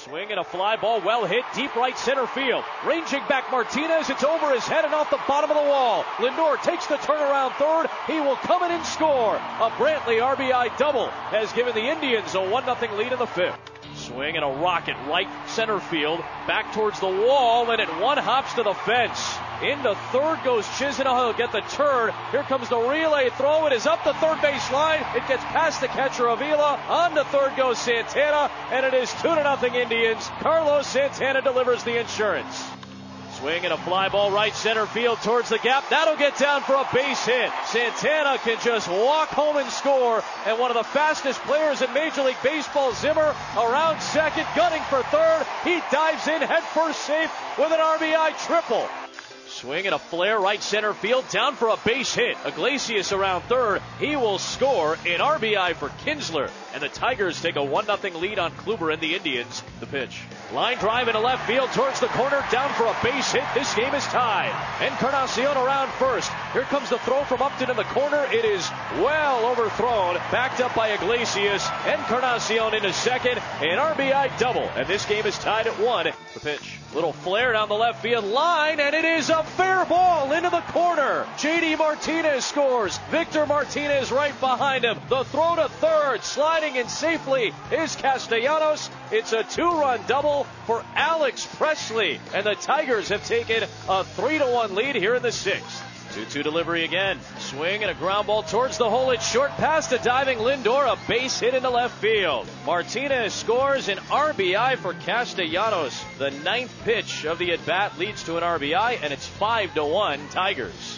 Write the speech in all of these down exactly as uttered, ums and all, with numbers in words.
Swing and a fly ball, well hit, deep right center field. Ranging back Martinez, it's over his head and off the bottom of the wall. Lindor takes the turnaround third. He will come in and score. A Brantley R B I double has given the Indians a one nothing lead in the fifth. Swing and a rocket right center field, back towards the wall, and it one hops to the fence. Into third goes Chisenhall. He'll get the turn. Here comes the relay throw. It is up the third base line. It gets past the catcher Avila. On to third goes Santana, and it is two to nothing Indians. Carlos Santana delivers the insurance. Swing and a fly ball right center field towards the gap. That'll get down for a base hit. Santana can just walk home and score. And one of the fastest players in Major League Baseball, Zimmer, around second, gunning for third. He dives in head first safe with an R B I triple. Swing and a flare right center field, down for a base hit. Iglesias around third. He will score an R B I for Kinsler. And the Tigers take a one nothing lead on Kluber and the Indians. The pitch. Line drive into left field towards the corner, down for a base hit. This game is tied. Encarnacion around first. Here comes the throw from Upton in the corner. It is well overthrown. Backed up by Iglesias. Encarnacion into second. An R B I double. And this game is tied at one. The pitch. Little flare down the left field line, and it is a fair ball into the corner. J D Martinez scores. Victor Martinez right behind him. The throw to third, sliding in safely is Castellanos. It's a two-run double for Alex Presley, and the Tigers have taken a three to one lead here in the sixth. two two delivery again. Swing and a ground ball towards the hole. It's short past a diving Lindor. A base hit into left field. Martinez scores an R B I for Castellanos. The ninth pitch of the at-bat leads to an R B I, and it's five to one Tigers.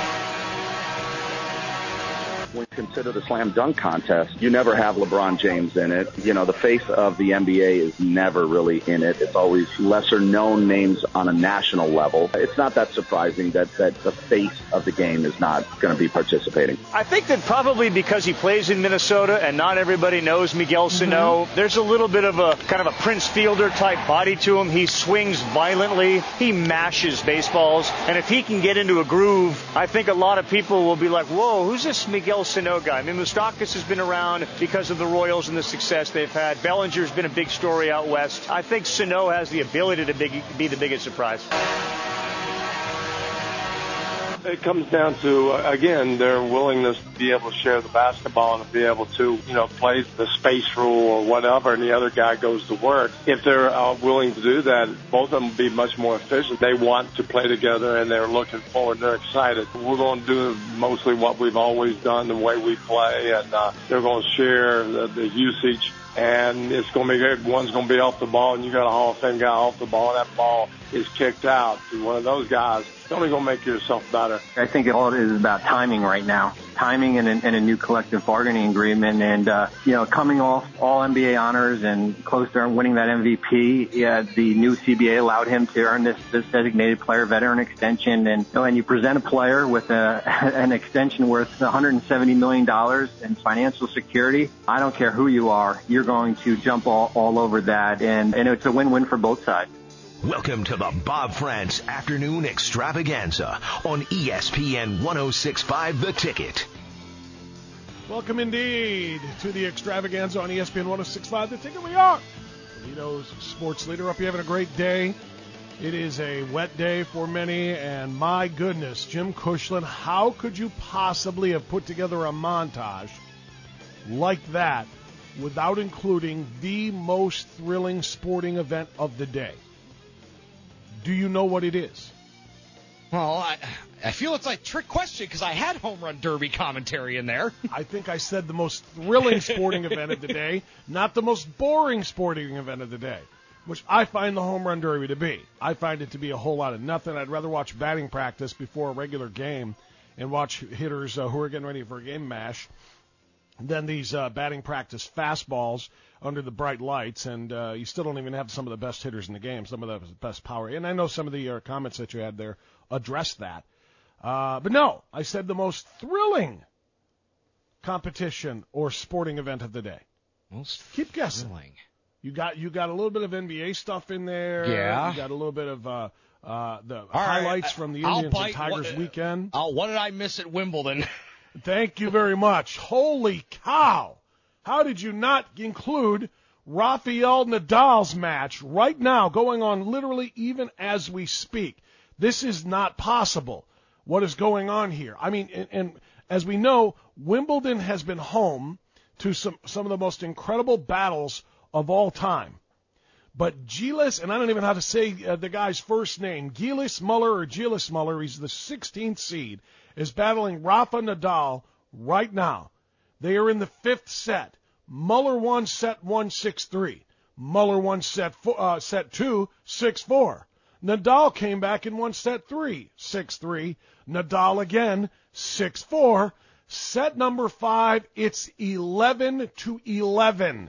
When you consider the slam dunk contest, you never have LeBron James in it. You know, the face of the N B A is never really in it. It's always lesser known names on a national level. It's not that surprising that, that the face of the game is not going to be participating. I think that probably because he plays in Minnesota and not everybody knows Miguel Sano, mm-hmm. there's a little bit of a kind of a Prince Fielder type body to him. He swings violently. He mashes baseballs. And if he can get into a groove, I think a lot of people will be like, whoa, who's this Miguel Sano guy? I mean, Moustakas has been around because of the Royals and the success they've had. Bellinger's been a big story out west. I think Sano has the ability to big, be the biggest surprise. It comes down to, uh, again, their willingness to be able to share the basketball and to be able to, you know, play the space rule or whatever, and the other guy goes to work. If they're uh, willing to do that, both of them will be much more efficient. They want to play together, and they're looking forward. They're excited. We're going to do mostly what we've always done, the way we play, and uh, they're going to share the, the usage. And it's going to be good. One's going to be off the ball, and you got a Hall of Fame guy off the ball, and that ball is kicked out to one of those guys. It's only going to make yourself better. I think it all is about timing right now. Timing and a, and a new collective bargaining agreement, and uh, you know, coming off all N B A honors and close to winning that M V P. Yeah, the new C B A allowed him to earn this, this designated player veteran extension, and you know, and you present a player with a, an extension worth one hundred seventy million dollars in financial security. I don't care who you are, you're going to jump all, all over that, and, and it's a win-win for both sides. Welcome to the Bob France Afternoon Extravaganza on E S P N one oh six point five The Ticket. Welcome indeed to the Extravaganza on E S P N one oh six point five The Ticket. We are Toledo's sports leader. Hope you're having a great day. It is a wet day for many, and my goodness, Jim Cushlan, how could you possibly have put together a montage like that without including the most thrilling sporting event of the day? Do you know what it is? Well, I, I feel it's like a trick question because I had Home Run Derby commentary in there. I think I said the most thrilling sporting event of the day, not the most boring sporting event of the day, which I find the Home Run Derby to be. I find it to be a whole lot of nothing. I'd rather watch batting practice before a regular game and watch hitters uh, who are getting ready for a game mash than these uh, batting practice fastballs under the bright lights, and uh, you still don't even have some of the best hitters in the game, some of the best power. And I know some of the uh, comments that you had there addressed that. Uh, but no, I said the most thrilling competition or sporting event of the day. Most Keep guessing. Thrilling. You got you got a little bit of N B A stuff in there. Yeah. You got a little bit of uh, uh, the All highlights right. from the I'll Indians bite, and Tigers what, weekend. Uh, what did I miss at Wimbledon? Thank you very much. Holy cow. How did you not include Rafael Nadal's match right now, going on literally even as we speak. This is not possible. What is going on here? I mean, and, and as we know, Wimbledon has been home to some, some of the most incredible battles of all time. But Gilles, and I don't even know how to say uh, the guy's first name, Gilles Muller or Gilles Muller, he's the sixteenth seed, is battling Rafa Nadal right now. They are in the fifth set. Muller won set one, six three. Muller won set four, uh, set two, six four. Nadal came back and won set three, six three. Nadal again, six four. Set number five, it's eleven to eleven.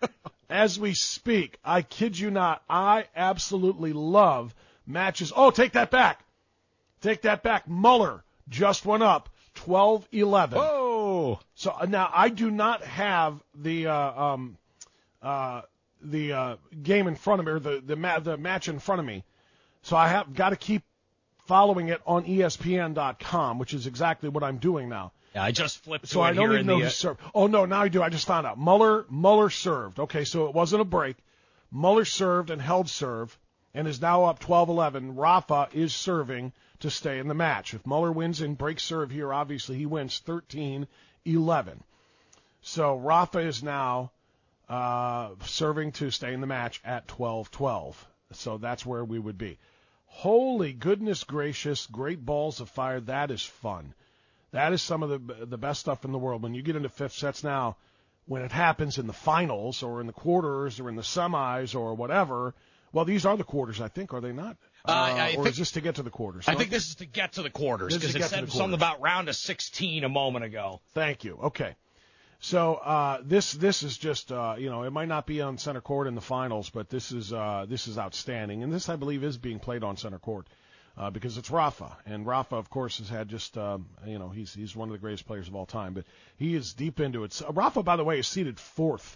As we speak, I kid you not, I absolutely love matches. Oh, take that back. Take that back. Muller just went up twelve eleven. Whoa. So uh, now I do not have the uh, um, uh, the uh, game in front of me, or the the, ma- the match in front of me. So I have got to keep following it on E S P N dot com, which is exactly what I'm doing now. Yeah, I just flipped to So it I don't here even in know the, who uh, served. Oh, no, now I do. I just found out. Muller, Muller served. Okay, so it wasn't a break. Muller served and held serve and is now up twelve eleven. Rafa is serving to stay in the match. If Muller wins and breaks serve here, obviously he wins thirteen eleven. So Rafa is now uh, serving to stay in the match at twelve twelve. So that's where we would be. Holy goodness gracious, great balls of fire. That is fun. That is some of the the best stuff in the world. When you get into fifth sets now, when it happens in the finals or in the quarters or in the semis or whatever, well, these are the quarters, I think, are they not? Uh, I or think, is this to get to the quarters? I No? think this is to get to the quarters, This is because to it get to said the something quarters. about round of sixteen a moment ago. Thank you. Okay. So uh, this this is just uh, you know, it might not be on center court in the finals, but this is uh, this is outstanding, and this I believe is being played on center court uh, because it's Rafa, and Rafa of course has had just um, you know he's he's one of the greatest players of all time, but he is deep into it. So, Rafa, by the way, is seated fourth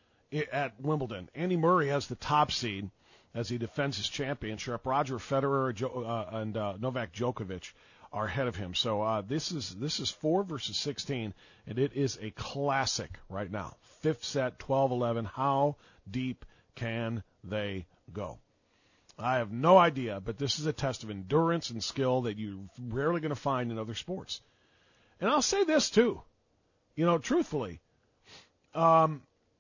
at Wimbledon. Andy Murray has the top seed as he defends his championship. Roger Federer jo- uh, and uh, Novak Djokovic are ahead of him. So uh, this is this is four versus sixteen, and it is a classic right now. Fifth set, twelve eleven. How deep can they go? I have no idea, but this is a test of endurance and skill that you're rarely going to find in other sports. And I'll say this too, you know, truthfully, um,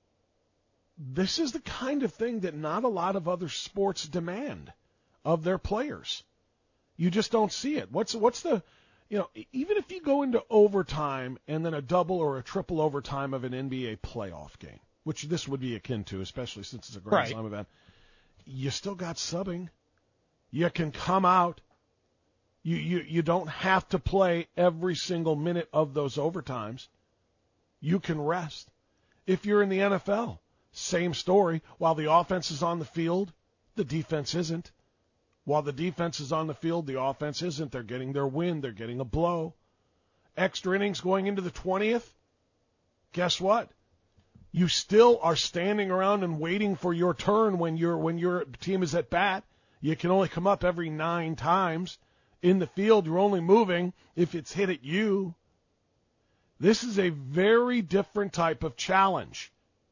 this is the kind of thing that not a lot of other sports demand of their players. You just don't see it. What's what's the, you know, even if you go into overtime and then a double or a triple overtime of an N B A playoff game, which this would be akin to, especially since it's a Grand Right. Slam event, you still got subbing. You can come out. You, you you don't have to play every single minute of those overtimes. You can rest. If you're in the N F L, same story. While the offense is on the field, the defense isn't. While the defense is on the field, the offense isn't. They're getting their win. They're getting a blow. Extra innings going into the twentieth. Guess what? You still are standing around and waiting for your turn when your when your team is at bat. You can only come up every nine times. In the field, you're only moving if it's hit at you. This is a very different type of challenge.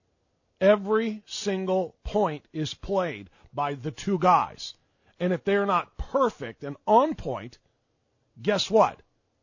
Every single point is played by the two guys. And if they're not perfect and on point, guess what?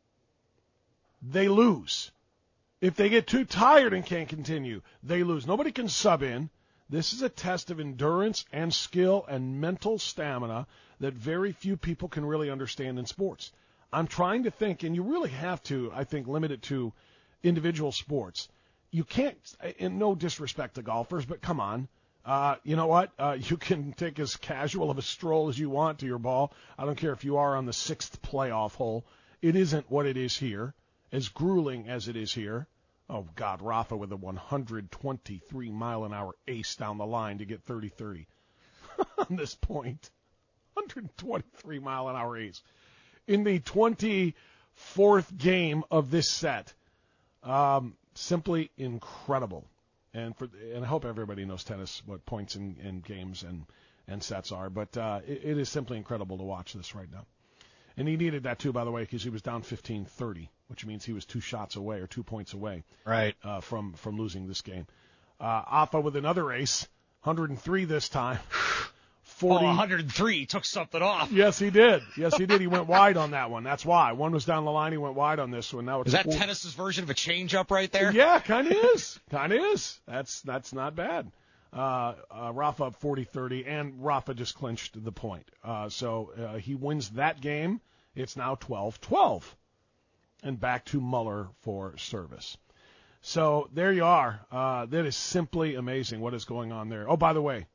They lose. If they get too tired and can't continue, they lose. Nobody can sub in. This is a test of endurance and skill and mental stamina that very few people can really understand in sports. I'm trying to think, and you really have to, I think, limit it to individual sports. You can't, in no disrespect to golfers, but come on. Uh, you know what? Uh, you can take as casual of a stroll as you want to your ball. I don't care if you are on the sixth playoff hole. It isn't what it is here, as grueling as it is here. Oh, God, Rafa with a one hundred twenty-three mile an hour ace down the line to get thirty thirty on this point. one hundred twenty-three mile an hour ace. In the twenty-fourth game of this set. Um, simply incredible. And for and I hope everybody knows tennis, what points in, in games and, and sets are. But uh, it, it is simply incredible to watch this right now. And he needed that, too, by the way, because he was down fifteen thirty, which means he was two shots away or two points away Right. uh, from, from losing this game. Uh, Afa with another ace, one hundred three this time. forty. Oh, one hundred three took something off. Yes, he did. Yes, he did. He went wide on that one. That's why. One was down the line. He went wide on this one. Now it's Is that four. tennis's version of a change-up right there? Yeah, kind of is. Kind of is. That's that's not bad. Uh, uh, Rafa up forty thirty, and Rafa just clinched the point. Uh, so uh, he wins that game. It's now twelve twelve. And back to Muller for service. So there you are. Uh, that is simply amazing what is going on there. Oh, by the way,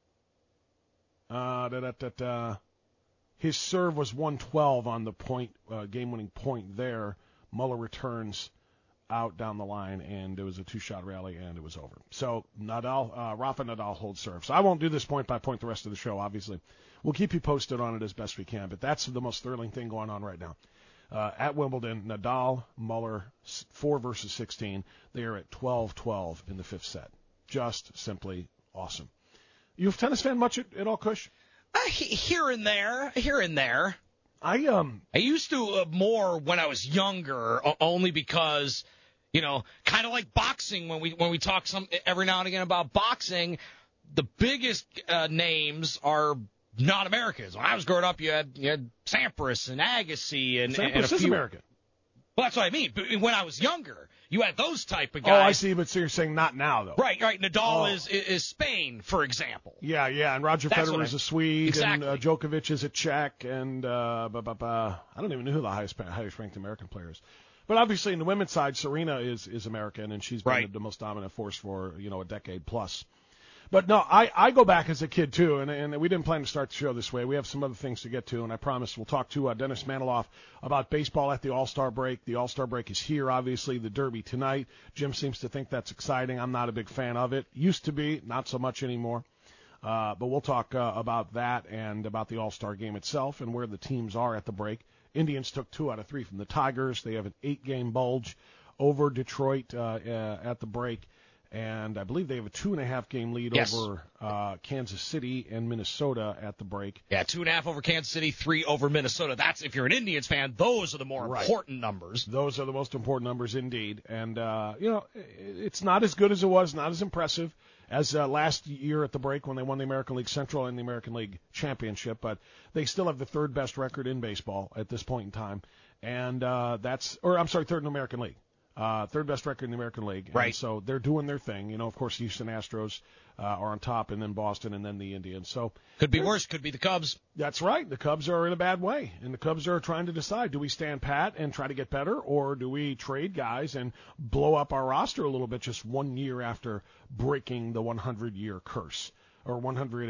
uh, da, da, da, da. his serve was one twelve on the point, uh, game-winning point there. Muller returns out down the line, and it was a two-shot rally, and it was over. So Nadal, uh, Rafa Nadal holds serve. So I won't do this point-by-point the rest of the show, obviously. We'll keep you posted on it as best we can, but that's the most thrilling thing going on right now. Uh, at Wimbledon, Nadal, Muller, four versus sixteen. They are at twelve twelve in the fifth set. Just simply awesome. You a tennis fan much at, at all, Kush? Uh, here and there, here and there. I um. I used to uh, more when I was younger, uh, only because, you know, kind of like boxing. When we when we talk some every now and again about boxing, the biggest uh, names are not Americans. When I was growing up, you had you had Sampras and Agassi and, Sampras and a few. is American. Well, that's what I mean. But when I was younger, you had those type of Oh, guys. I see. But so you're saying not now, though. Right, right. Nadal Oh. is is Spain, for example. Yeah, yeah. And Roger That's Federer what is I- a Swede, Exactly. and uh, Djokovic is a Czech, and uh, bu- bu- bu- I don't even know who the highest highest ranked American player is. But obviously, in the women's side, Serena is is American, and she's been Right. the most dominant force for you know a decade plus. But no, I, I go back as a kid too, and, and we didn't plan to start the show this way. We have some other things to get to, and I promise we'll talk to uh, Dennis Maniloff about baseball at the All-Star break. The All-Star break is here, obviously, the Derby tonight. Jim seems to think that's exciting. I'm not a big fan of it. Used to be, not so much anymore. Uh, but we'll talk uh, about that and about the All-Star game itself and where the teams are at the break. Indians took two out of three from the Tigers. They have an eight-game bulge over Detroit uh, uh, at the break. And I believe they have a two-and-a-half game lead Yes. over uh, Kansas City and Minnesota at the break. Yeah, two and a half over Kansas City, three over Minnesota. That's, if you're an Indians fan, those are the more Right. important numbers. Those are the most important numbers indeed. And, uh, you know, it's not as good as it was, not as impressive as uh, last year at the break when they won the American League Central and the American League Championship. But they still have the third-best record in baseball at this point in time. And uh, that's – or, I'm sorry, third in the American League. Uh, third best record in the American League. Right. And so they're doing their thing. You know, of course, Houston Astros uh, are on top, and then Boston, and then the Indians. So Could be worse. Could be the Cubs. that's right. The Cubs are in a bad way, and the Cubs are trying to decide: do we stand pat and try to get better, or do we trade guys and blow up our roster a little bit just one year after breaking the one hundred year curse or one hundred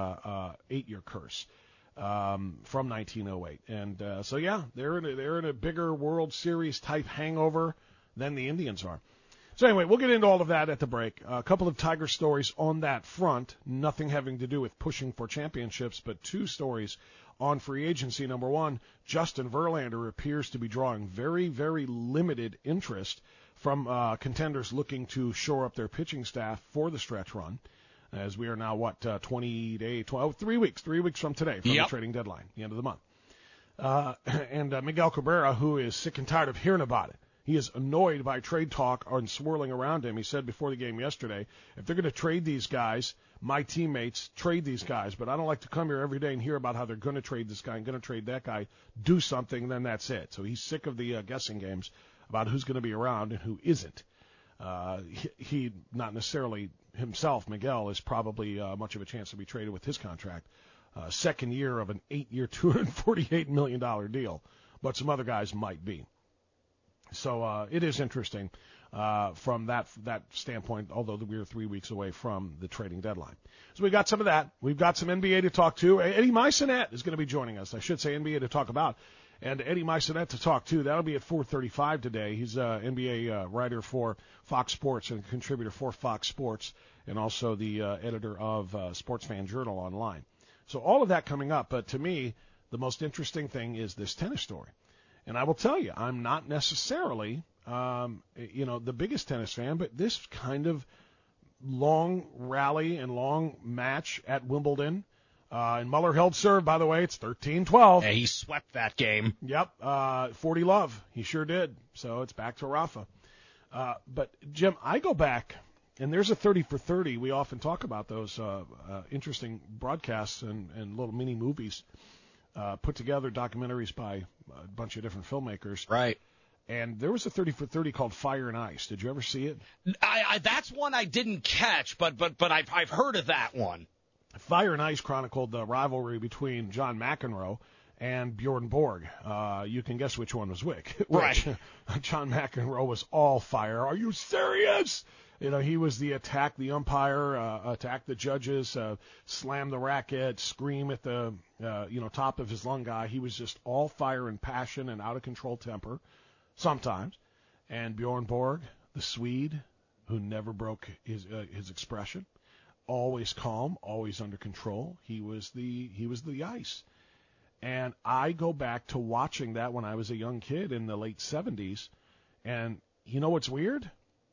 eight year curse? Um, from nineteen oh eight, and uh, so yeah, they're in a, they're in a bigger World Series type hangover than the Indians are. So anyway, we'll get into all of that at the break. Uh, a couple of Tiger stories on that front, nothing having to do with pushing for championships, but two stories on free agency. Number one, Justin Verlander appears to be drawing very, very limited interest from uh, contenders looking to shore up their pitching staff for the stretch run. As we are now, what, uh, twenty days, twelve, three weeks, three weeks from today, from Yep. the trading deadline, the end of the month. Uh, and uh, Miguel Cabrera, who is sick and tired of hearing about it. He is annoyed by trade talk and swirling around him. He said before the game yesterday, if they're going to trade these guys, my teammates, trade these guys. But I don't like to come here every day and hear about how they're going to trade this guy and going to trade that guy. Do something, then that's it. So he's sick of the uh, guessing games about who's going to be around and who isn't. Uh, he, he, not necessarily himself, Miguel, is probably uh, much of a chance to be traded with his contract. Uh, second year of an eight-year, two hundred forty-eight million dollars deal. But some other guys might be. So uh, it is interesting uh, from that that standpoint, although we are three weeks away from the trading deadline. So we got some of that. We've got some N B A to talk to. Eddie Maisonet is going to be joining us. I should say N B A to talk about. And Eddie Maisonet to talk to. That'll be at four thirty-five today. He's an N B A uh, writer for Fox Sports and a contributor for Fox Sports, and also the uh, editor of uh, Sports Fan Journal online. So all of that coming up. But to me, the most interesting thing is this tennis story. And I will tell you, I'm not necessarily, um, you know, the biggest tennis fan, but this kind of long rally and long match at Wimbledon. Uh, and Muller held serve, by the way. It's thirteen twelve. Yeah, he swept that game. Yep, uh, forty love. He sure did. So it's back to Rafa. Uh, but, Jim, I go back And there's a thirty for thirty. We often talk about those uh, uh, interesting broadcasts and, and little mini movies uh, put together, documentaries by a bunch of different filmmakers. Right. And there was a thirty for thirty called Fire and Ice. Did you ever see it? I, I, that's one I didn't catch, but but but I've I've heard of that one. Fire and Ice chronicled the rivalry between John McEnroe and Bjorn Borg. Uh, you can guess which one was which. Right. John McEnroe was all fire. Are you serious? You know, he was the attack the umpire, uh, attack the judges, uh, slam the racket, scream at the, uh, you know, top of his lung guy. He was just all fire and passion and out of control temper sometimes. And Bjorn Borg, the Swede, who never broke his uh, his expression, always calm, always under control. He was the he was the ice. And I go back to watching that when I was a young kid in the late seventies. And you know what's weird?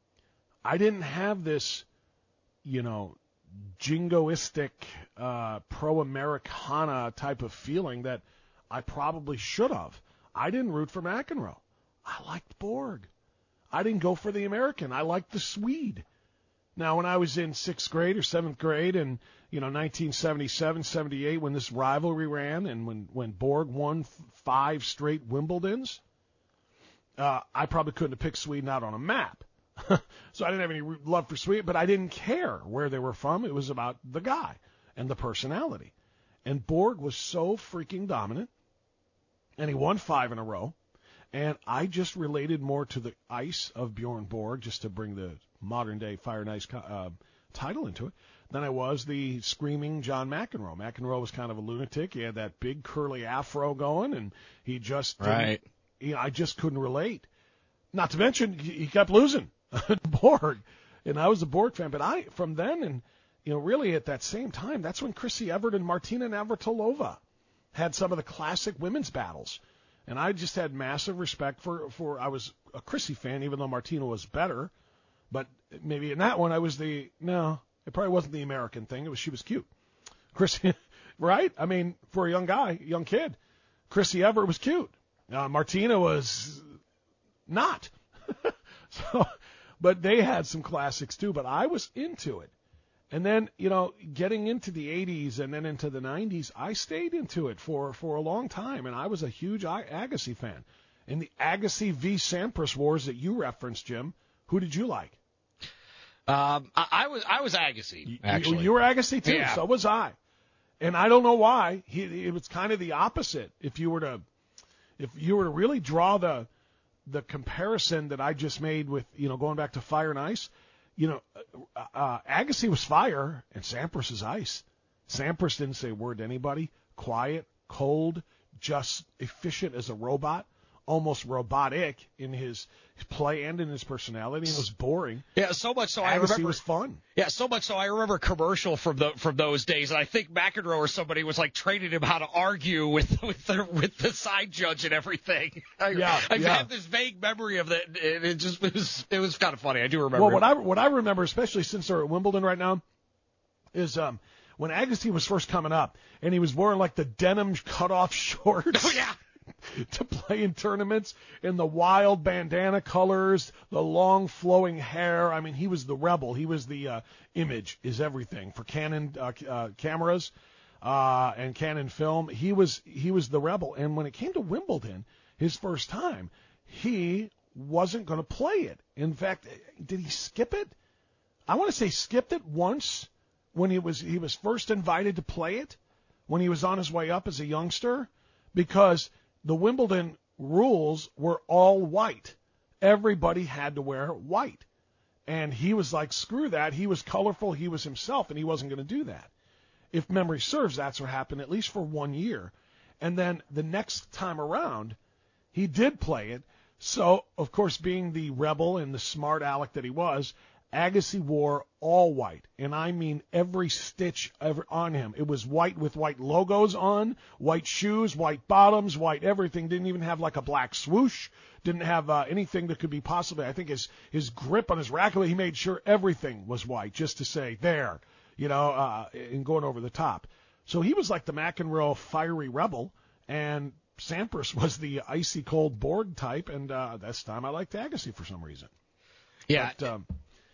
I didn't have this, you know, jingoistic, uh, pro-Americana type of feeling that I probably should have. I didn't root for McEnroe. I liked Borg. I didn't go for the American. I liked the Swede. Now, when I was in sixth grade or seventh grade in, you know, nineteen seventy-seven, seventy-eight, when this rivalry ran and when, when Borg won f- five straight Wimbledons, uh, I probably couldn't have picked Sweden out on a map. So I didn't have any love for Sweden, but I didn't care where they were from. It was about the guy and the personality. And Borg was so freaking dominant, and he won five in a row. And I just related more to the ice of Bjorn Borg, just to bring the modern-day Fire and Ice uh, title into it, than I was the screaming John McEnroe. McEnroe was kind of a lunatic. He had that big curly afro going, and he just right. You know, I just couldn't relate. Not to mention, he, he kept losing. Borg, and I was a Borg fan, but I from then and you know really at that same time, that's when Chrissy Evert and Martina Navratilova had some of the classic women's battles, and I just had massive respect for for I was a Chrissy fan, even though Martina was better, but maybe in that one I was the no, it probably wasn't the American thing. It was she was cute, Chrissy, right? I mean, for a young guy, young kid, Chrissy Evert was cute. Uh, Martina was not. So. But they had some classics too, but I was into it. And then, you know, getting into the eighties and then into the nineties, I stayed into it for, for a long time, and I was a huge Agassi fan. In the Agassi v. Sampras wars that you referenced, Jim, who did you like? Um, I, I was I was Agassi, actually. You, you were Agassi too, yeah. So was I. And I don't know why. He, it was kind of the opposite. If you were to, if you were to really draw the the comparison that I just made with, you know, going back to Fire and Ice, you know, uh, uh, Agassi was fire and Sampras is ice. Sampras didn't say a word to anybody, quiet, cold, just efficient as a robot, almost robotic in his play and in his personality, and was boring. Yeah, so much so Agassi I remember. was fun. Yeah, so much so I remember a commercial from the from those days, and I think McEnroe or somebody was like training him how to argue with with the with the side judge and everything. I, yeah, I yeah. have this vague memory of that. It, it just it was it was kind of funny. I do remember. Well, what I what I remember, especially since they're at Wimbledon right now, is um when Agassi was first coming up, and he was wearing like the denim cutoff shorts. Oh yeah. To play in tournaments in the wild bandana colors, the long flowing hair. I mean, he was the rebel. He was the uh, image is everything for Canon uh, uh, cameras uh, and Canon film. He was he was the rebel. And when it came to Wimbledon, his first time, he wasn't going to play it. In fact, did he skip it? I want to say skipped it once when he was he was first invited to play it when he was on his way up as a youngster, because the Wimbledon rules were all white. Everybody had to wear white. And he was like, screw that. He was colorful. He was himself, and he wasn't going to do that. If memory serves, that's what happened, at least for one year. And then the next time around, he did play it. So, of course, being the rebel and the smart aleck that he was, Agassi wore all white, and I mean every stitch ever on him. It was white with white logos on, white shoes, white bottoms, white everything. Didn't even have like a black swoosh. Didn't have uh, anything that could be possibly. I think his his grip on his racket, he made sure everything was white, just to say there, you know, uh, and going over the top. So he was like the McEnroe fiery rebel, and Sampras was the icy cold Borg type. And uh, this time I liked Agassi for some reason. Yeah. But, um,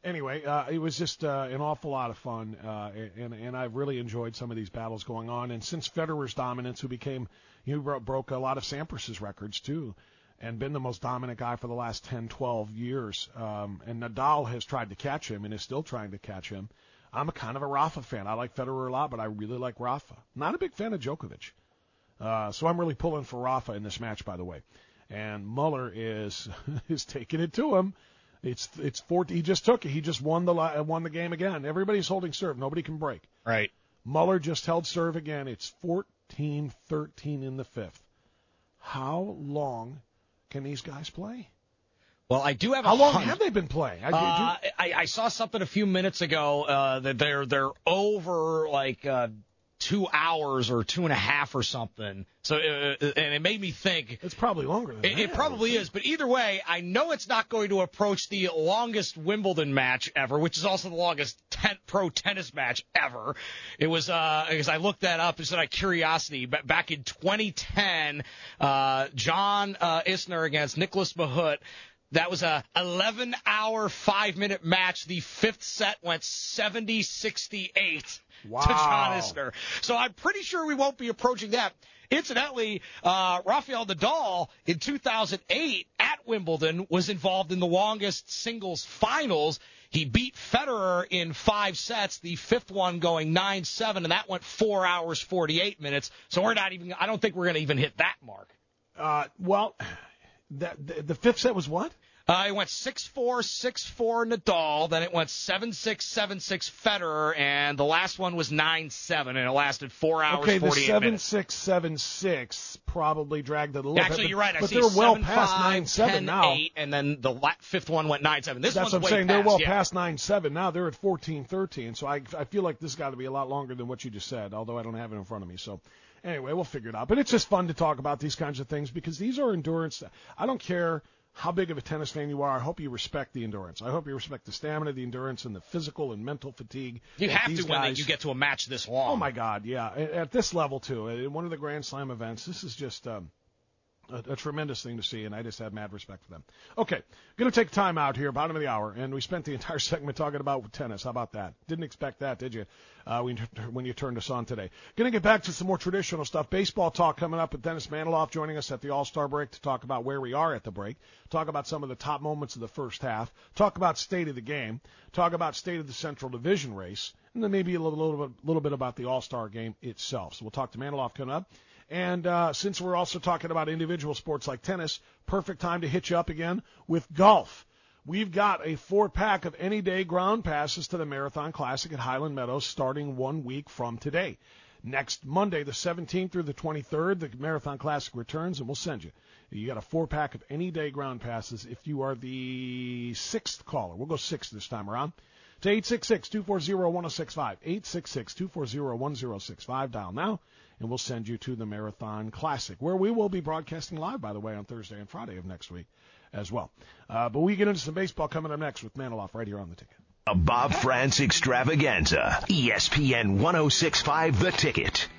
anyway, uh, it was just uh, an awful lot of fun, uh, and and I've really enjoyed some of these battles going on. And since Federer's dominance, who became, he broke a lot of Sampras's records too, and been the most dominant guy for the last ten, twelve years. Um, and Nadal has tried to catch him and is still trying to catch him. I'm a kind of a Rafa fan. I like Federer a lot, but I really like Rafa. Not a big fan of Djokovic. Uh, so I'm really pulling for Rafa in this match, by the way. And Muller is is taking it to him. It's it's four. He just took it. He just won the won the game again. Everybody's holding serve. Nobody can break. Right. Muller just held serve again. It's fourteen thirteen in the fifth. How long can these guys play? Well, I do have a How long hunch. have they been playing? I, Uh, do, I, I saw something a few minutes ago uh, that they're they're over like uh, two hours or two and a half or something. So uh, and it made me think. It's probably longer than It, that. it probably is, but either way, I know it's not going to approach the longest Wimbledon match ever, which is also the longest ten, pro tennis match ever. It was, uh, because I looked that up, just out of curiosity, but back in twenty ten, uh, John uh, Isner against Nicholas Mahut. That was a eleven hour, five minute match. The fifth set went seventy sixty-eight Wow. to John Isner. So I'm pretty sure we won't be approaching that. Incidentally, uh, Rafael Nadal in two thousand eight at Wimbledon was involved in the longest singles finals. He beat Federer in five sets, the fifth one going nine seven, and that went four hours, forty-eight minutes. So we're not even, I don't think we're going to even hit that mark. Uh, well, that, the, the fifth set was what? Uh, it went six four, six four Nadal, then it went seven six, seven six Federer, and the last one was nine seven, and it lasted four hours, okay, forty-eight the seven minutes. six seven six probably dragged it a little Actually, bit. you're right. I but see they're well seven, past five, nine seven ten, now. eight, and then the la- fifth one went nine seven. This That's one's what I'm way saying. past, They're well yeah. past nine seven now. They're at fourteen thirteen. So I I feel like this got to be a lot longer than what you just said, although I don't have it in front of me. So anyway, we'll figure it out. But it's just fun to talk about these kinds of things because these are endurance. I don't care how big of a tennis fan you are. I hope you respect the endurance. I hope you respect the stamina, the endurance, and the physical and mental fatigue. You have these to when guys, they, you get to a match this long. Oh, my God, yeah. At, at this level, too. At one of the Grand Slam events, this is just um, a, a tremendous thing to see, and I just have mad respect for them. Okay, going to take time out here, bottom of the hour, and we spent the entire segment talking about tennis. How about that? Didn't expect that, did you, uh, when, when you turned us on today? Going to get back to some more traditional stuff. Baseball talk coming up with Dennis Maniloff joining us at the All-Star break to talk about where we are at the break, talk about some of the top moments of the first half, talk about state of the game, talk about state of the Central Division race, and then maybe a little, little, bit, little bit about the All-Star game itself. So we'll talk to Maniloff coming up. And uh, since we're also talking about individual sports like tennis, perfect time to hit you up again with golf. We've got a four-pack of any-day ground passes to the Marathon Classic at Highland Meadows starting one week from today. Next Monday, the seventeenth through the twenty-third, the Marathon Classic returns, and we'll send you. You got a four-pack of any-day ground passes if you are the sixth caller. We'll go sixth this time around. To eight six six, two four zero, one zero six five, eight six six, two four zero, one zero six five. Dial now, and we'll send you to the Marathon Classic, where we will be broadcasting live, by the way, on Thursday and Friday of next week as well. Uh, but we get into some baseball coming up next with Maniloff right here on The Ticket. A Bob France extravaganza. E S P N one oh six point five The Ticket.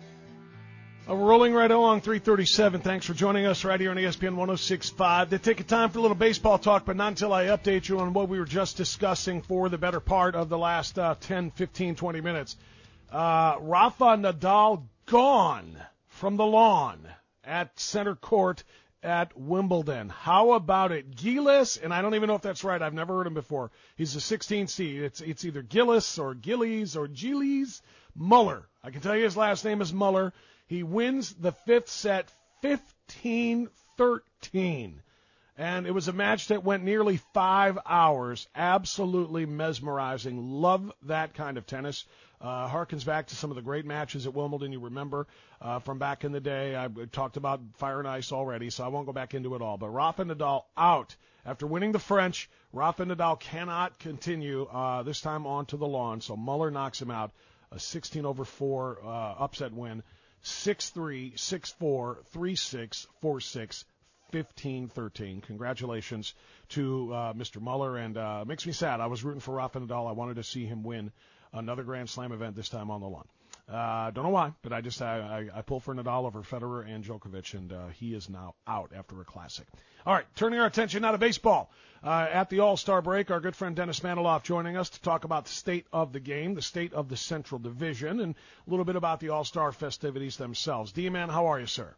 Uh, we're rolling right along, three thirty-seven. Thanks for joining us right here on E S P N one oh six point five. The Ticket, time for a little baseball talk, but not until I update you on what we were just discussing for the better part of the last uh, ten, fifteen, twenty minutes. Uh, Rafa Nadal gone from the lawn at center court at Wimbledon. How about it? Gilles, and I don't even know if that's right. I've never heard him before. He's the sixteenth seed. It's it's either Gilles or Gillies or Gillies Muller. I can tell you his last name is Muller. He wins the fifth set fifteen thirteen. And it was a match that went nearly five hours. Absolutely mesmerizing. Love that kind of tennis. Uh, harkens back to some of the great matches at Wimbledon you remember uh, from back in the day. I talked about Fire and Ice already, so I won't go back into it all. But Rafa Nadal out. After winning the French, Rafa Nadal cannot continue uh, this time onto the lawn, so Muller knocks him out. A sixteen over four uh, upset win. six three, six four, three six, four six, fifteen thirteen. Congratulations to uh, Mister Muller, and uh, it makes me sad. I was rooting for Rafa Nadal. I wanted to see him win another Grand Slam event, this time on the lawn. Uh, don't know why, but I just I, I, I pull for Nadal over Federer and Djokovic, and uh, he is now out after a classic. All right, turning our attention now to baseball. Uh, at the All-Star break, our good friend Dennis Maniloff joining us to talk about the state of the game, the state of the Central Division, and a little bit about the All-Star festivities themselves. D-Man, how are you, sir?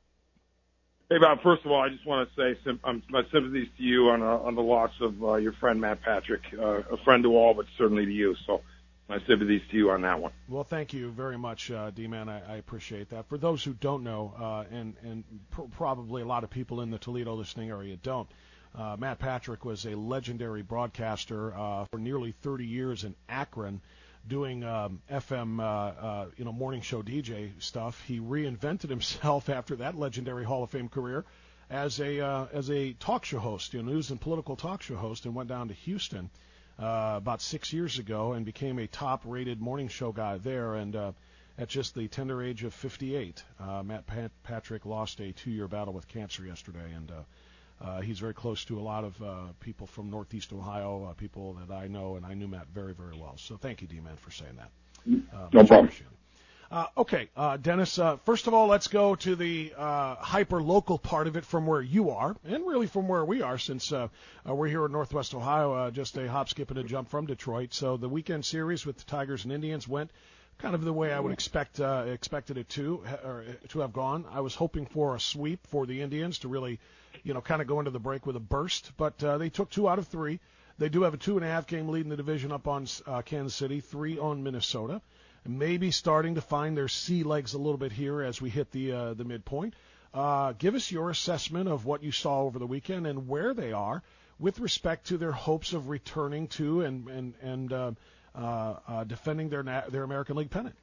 Hey, Bob, first of all, I just want to say sim- um, my sympathies to you on, uh, on the loss of uh, your friend Matt Patrick, uh, a friend to all, but certainly to you. So my sympathies to you on that one. Well, thank you very much, uh, D-Man. I, I appreciate that. For those who don't know, uh, and, and pr- probably a lot of people in the Toledo listening area don't, uh, Matt Patrick was a legendary broadcaster uh, for nearly thirty years in Akron, doing um, F M, uh, uh, you know, morning show D J stuff. He reinvented himself after that legendary Hall of Fame career as a uh, as a talk show host, you know, news and political talk show host, and went down to Houston uh, about six years ago and became a top-rated morning show guy there. And uh, at just the tender age of fifty-eight, uh, Matt Pat- Patrick lost a two-year battle with cancer yesterday, and uh, Uh, he's very close to a lot of uh, people from Northeast Ohio, uh, people that I know, and I knew Matt very, very well. So thank you, D-Man, for saying that. Uh, no problem. Uh, okay, uh, Dennis, uh, first of all, let's go to the uh, hyper-local part of it from where you are, and really from where we are, since uh, uh, we're here in Northwest Ohio, uh, just a hop, skip, and a jump from Detroit. So the weekend series with the Tigers and Indians went kind of the way I would expect uh, expected it to or to have gone. I was hoping for a sweep for the Indians to really, you know, kind of go into the break with a burst, but uh, they took two out of three. They do have a two and a half game lead in the division up on uh, Kansas City, three on Minnesota. Maybe starting to find their sea legs a little bit here as we hit the uh, the midpoint. Uh, give us your assessment of what you saw over the weekend and where they are with respect to their hopes of returning to and and and uh, uh, uh, defending their na- their American League pennant.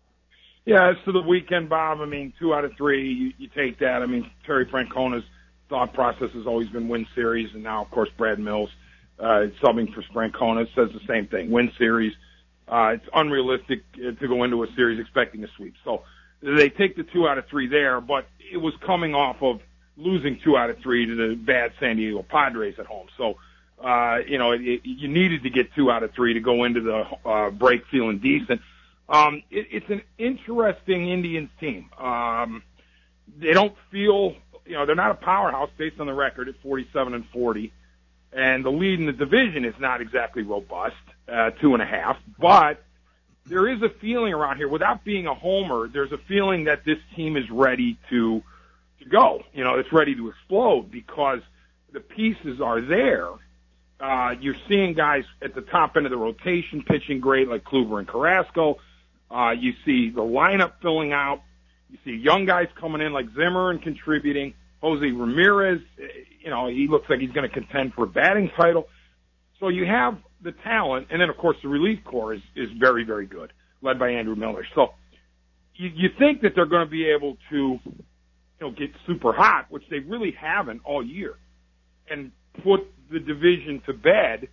Yeah, as to the weekend, Bob, I mean, two out of three, you, you take that. I mean, Terry Francona's thought process has always been win series, and now, of course, Brad Mills, uh, subbing for Francona, says the same thing, win series. Uh, it's unrealistic to go into a series expecting a sweep. So they take the two out of three there, but it was coming off of losing two out of three to the bad San Diego Padres at home. So, uh, you know, it, it, you needed to get two out of three to go into the uh, break feeling decent. Um, it, it's an interesting Indians team. Um, they don't feel, you know, they're not a powerhouse based on the record at forty-seven and forty. And the lead in the division is not exactly robust, uh, two and a half. But there is a feeling around here, without being a homer, there's a feeling that this team is ready to, to go. You know, it's ready to explode because the pieces are there. Uh, you're seeing guys at the top end of the rotation pitching great, like Kluber and Carrasco. Uh, you see the lineup filling out. You see young guys coming in like Zimmer and contributing. Jose Ramirez, you know, he looks like he's going to contend for a batting title. So you have the talent, and then, of course, the relief corps is, is very, very good, led by Andrew Miller. So you, you think that they're going to be able to, you know, get super hot, which they really haven't all year, and put the division to bed.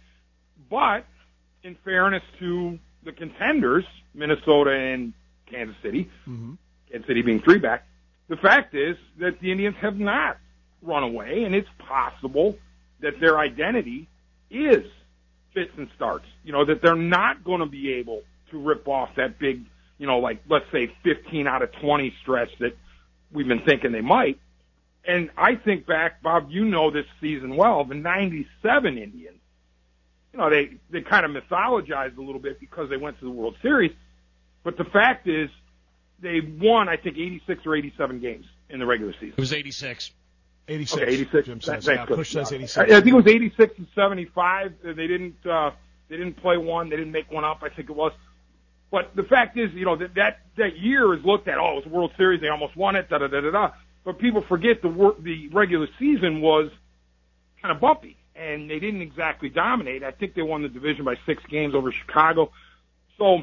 But in fairness to the contenders, Minnesota and Kansas City, mm-hmm. Kansas City being three back, the fact is that the Indians have not run away, and it's possible that their identity is fits and starts. You know, that they're not going to be able to rip off that big, you know, like, let's say fifteen out of twenty stretch that we've been thinking they might. And I think back, Bob, you know this season well, the ninety-seven Indians, you know, they, they kind of mythologized a little bit because they went to the World Series. But the fact is, they won, I think, eighty-six or eighty-seven games in the regular season. It was eighty-six. eighty-six. Okay, eighty-six. Jim says. Thanks, Yeah, Chris. Push says eighty-six. I, I think it was eighty-six and seventy-five. They didn't, uh, they didn't play one. They didn't make one up, I think it was. But the fact is, you know, that, that, that year is looked at, oh, it was a World Series. They almost won it, da, da, da, da, da. But people forget the wor- the regular season was kind of bumpy, and they didn't exactly dominate. I think they won the division by six games over Chicago. So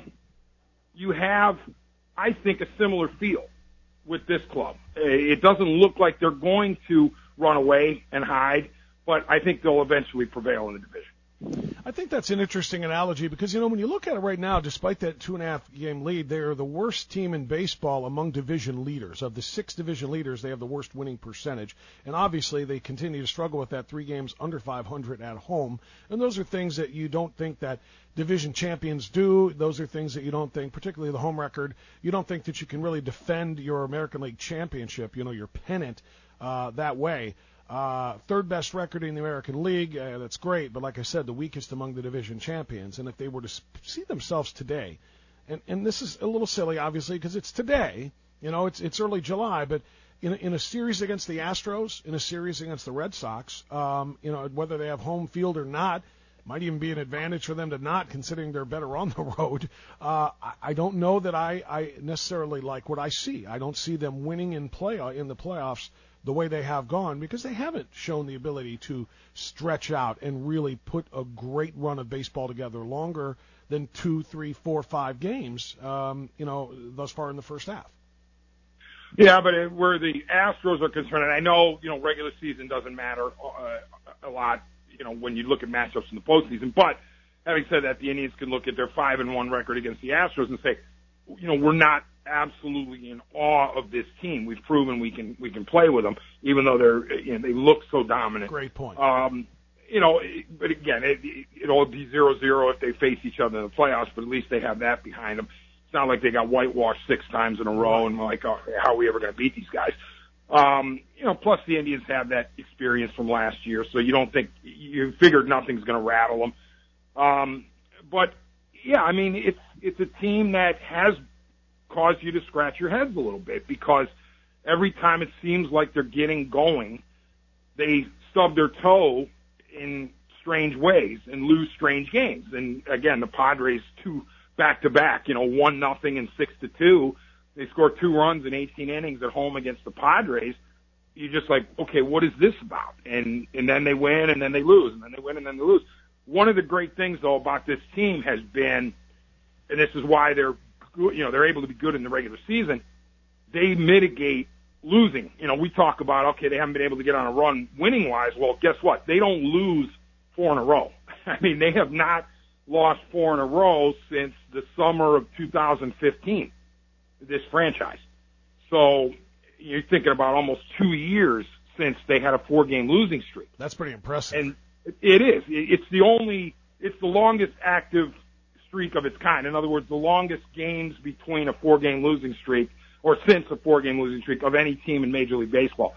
you have, I think, a similar feel with this club. It doesn't look like they're going to run away and hide, but I think they'll eventually prevail in the division. I think that's an interesting analogy because, you know, when you look at it right now, despite that two and a half game lead, they are the worst team in baseball among division leaders. Of the six division leaders, they have the worst winning percentage. And obviously, they continue to struggle with that three games under five hundred at home. And those are things that you don't think that division champions do. Those are things that you don't think, particularly the home record, you don't think that you can really defend your American League championship, you know, your pennant, uh, that way. Uh, third best record in the American League, uh, that's great, but like I said, the weakest among the division champions. And if they were to see themselves today, and, and this is a little silly, obviously, because it's today, you know, it's it's early July, but in a, in a series against the Astros, in a series against the Red Sox, um, you know, whether they have home field or not, might even be an advantage for them to not, considering they're better on the road. Uh, I, I don't know that I, I necessarily like what I see. I don't see them winning in play in the playoffs the way they have gone, because they haven't shown the ability to stretch out and really put a great run of baseball together longer than two, three, four, five games, um, you know, thus far in the first half. Yeah, but where the Astros are concerned, and I know, you know, regular season doesn't matter uh, a lot, you know, when you look at matchups in the postseason, but having said that, the Indians can look at their five and one record against the Astros and say, you know, we're not absolutely in awe of this team. We've proven we can we can play with them, even though they're you know, they look so dominant. Great point. Um, you know, but again, it, it'll be zero zero if they face each other in the playoffs. But at least they have that behind them. It's not like they got whitewashed six times in a row and like, oh, how are we ever going to beat these guys? Um, you know, plus the Indians have that experience from last year, so you don't think you figured nothing's going to rattle them. Um, but yeah, I mean, it's it's a team that has caused you to scratch your heads a little bit, because every time it seems like they're getting going, they stub their toe in strange ways and lose strange games. And again, the Padres two back to back, you know, one nothing and six to two. They score two runs in eighteen innings at home against the Padres. You're just like, okay, what is this about? And and then they win and then they lose and then they win and then they lose. One of the great things though about this team has been, and this is why they're you know, they're able to be good in the regular season, they mitigate losing. You know, we talk about, okay, they haven't been able to get on a run winning-wise. Well, guess what? They don't lose four in a row. I mean, they have not lost four in a row since the summer of two thousand fifteen, this franchise. So you're thinking about almost two years since they had a four-game losing streak. That's pretty impressive. And it is. It's the only, it's the longest active streak of its kind. In other words, the longest games between a four-game losing streak, or since a four-game losing streak of any team in Major League Baseball.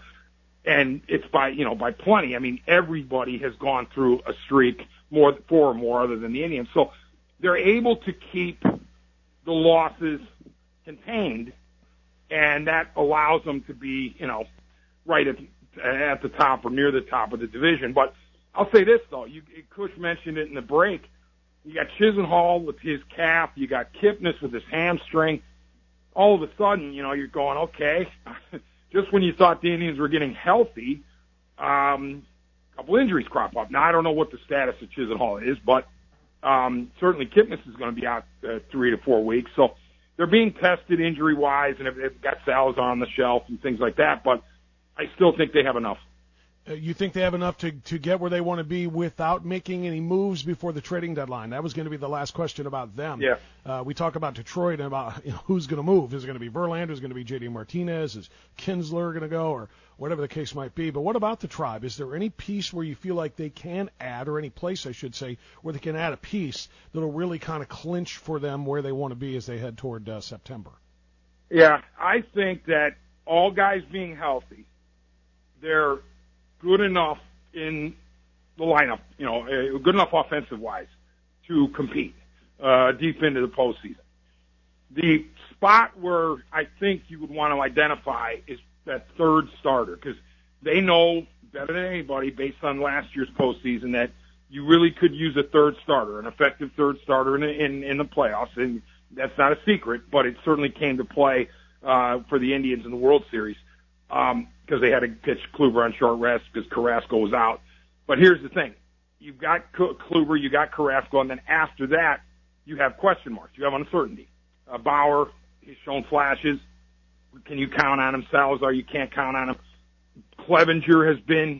And it's by, you know, by plenty. I mean, everybody has gone through a streak, more four or more, other than the Indians. So they're able to keep the losses contained, and that allows them to be, you know, right at at the top or near the top of the division. But I'll say this though, you Kush mentioned it in the break. You got Chisenhall with his calf. You got Kipnis with his hamstring. All of a sudden, you know, you're going, okay, just when you thought the Indians were getting healthy, um, a couple injuries crop up. Now, I don't know what the status of Chisenhall is, but um, certainly Kipnis is going to be out uh, three to four weeks. So they're being tested injury-wise, and they've got Salazar on the shelf and things like that, but I still think they have enough. You think they have enough to, to get where they want to be without making any moves before the trading deadline? That was going to be the last question about them. Yeah. Uh, we talk about Detroit and about you know, who's going to move. Is it going to be Verlander? Is it going to be J D Martinez? Is Kinsler going to go? Or whatever the case might be. But what about the Tribe? Is there any piece where you feel like they can add, or any place, I should say, where they can add a piece that will really kind of clinch for them where they want to be as they head toward uh, September? Yeah, I think that all guys being healthy, they're good enough in the lineup, you know, uh, good enough offensive-wise to compete uh, deep into the postseason. The spot where I think you would want to identify is that third starter, because they know better than anybody, based on last year's postseason, that you really could use a third starter, an effective third starter in in, in the playoffs, and that's not a secret, but it certainly came to play uh, for the Indians in the World Series. Um, because they had to pitch Kluber on short rest because Carrasco was out. But here's the thing. You've got Kluber, you got Carrasco, and then after that, you have question marks. You have uncertainty. Uh, Bauer, he's shown flashes. Can you count on him? Salazar, you can't count on him. Clevenger has been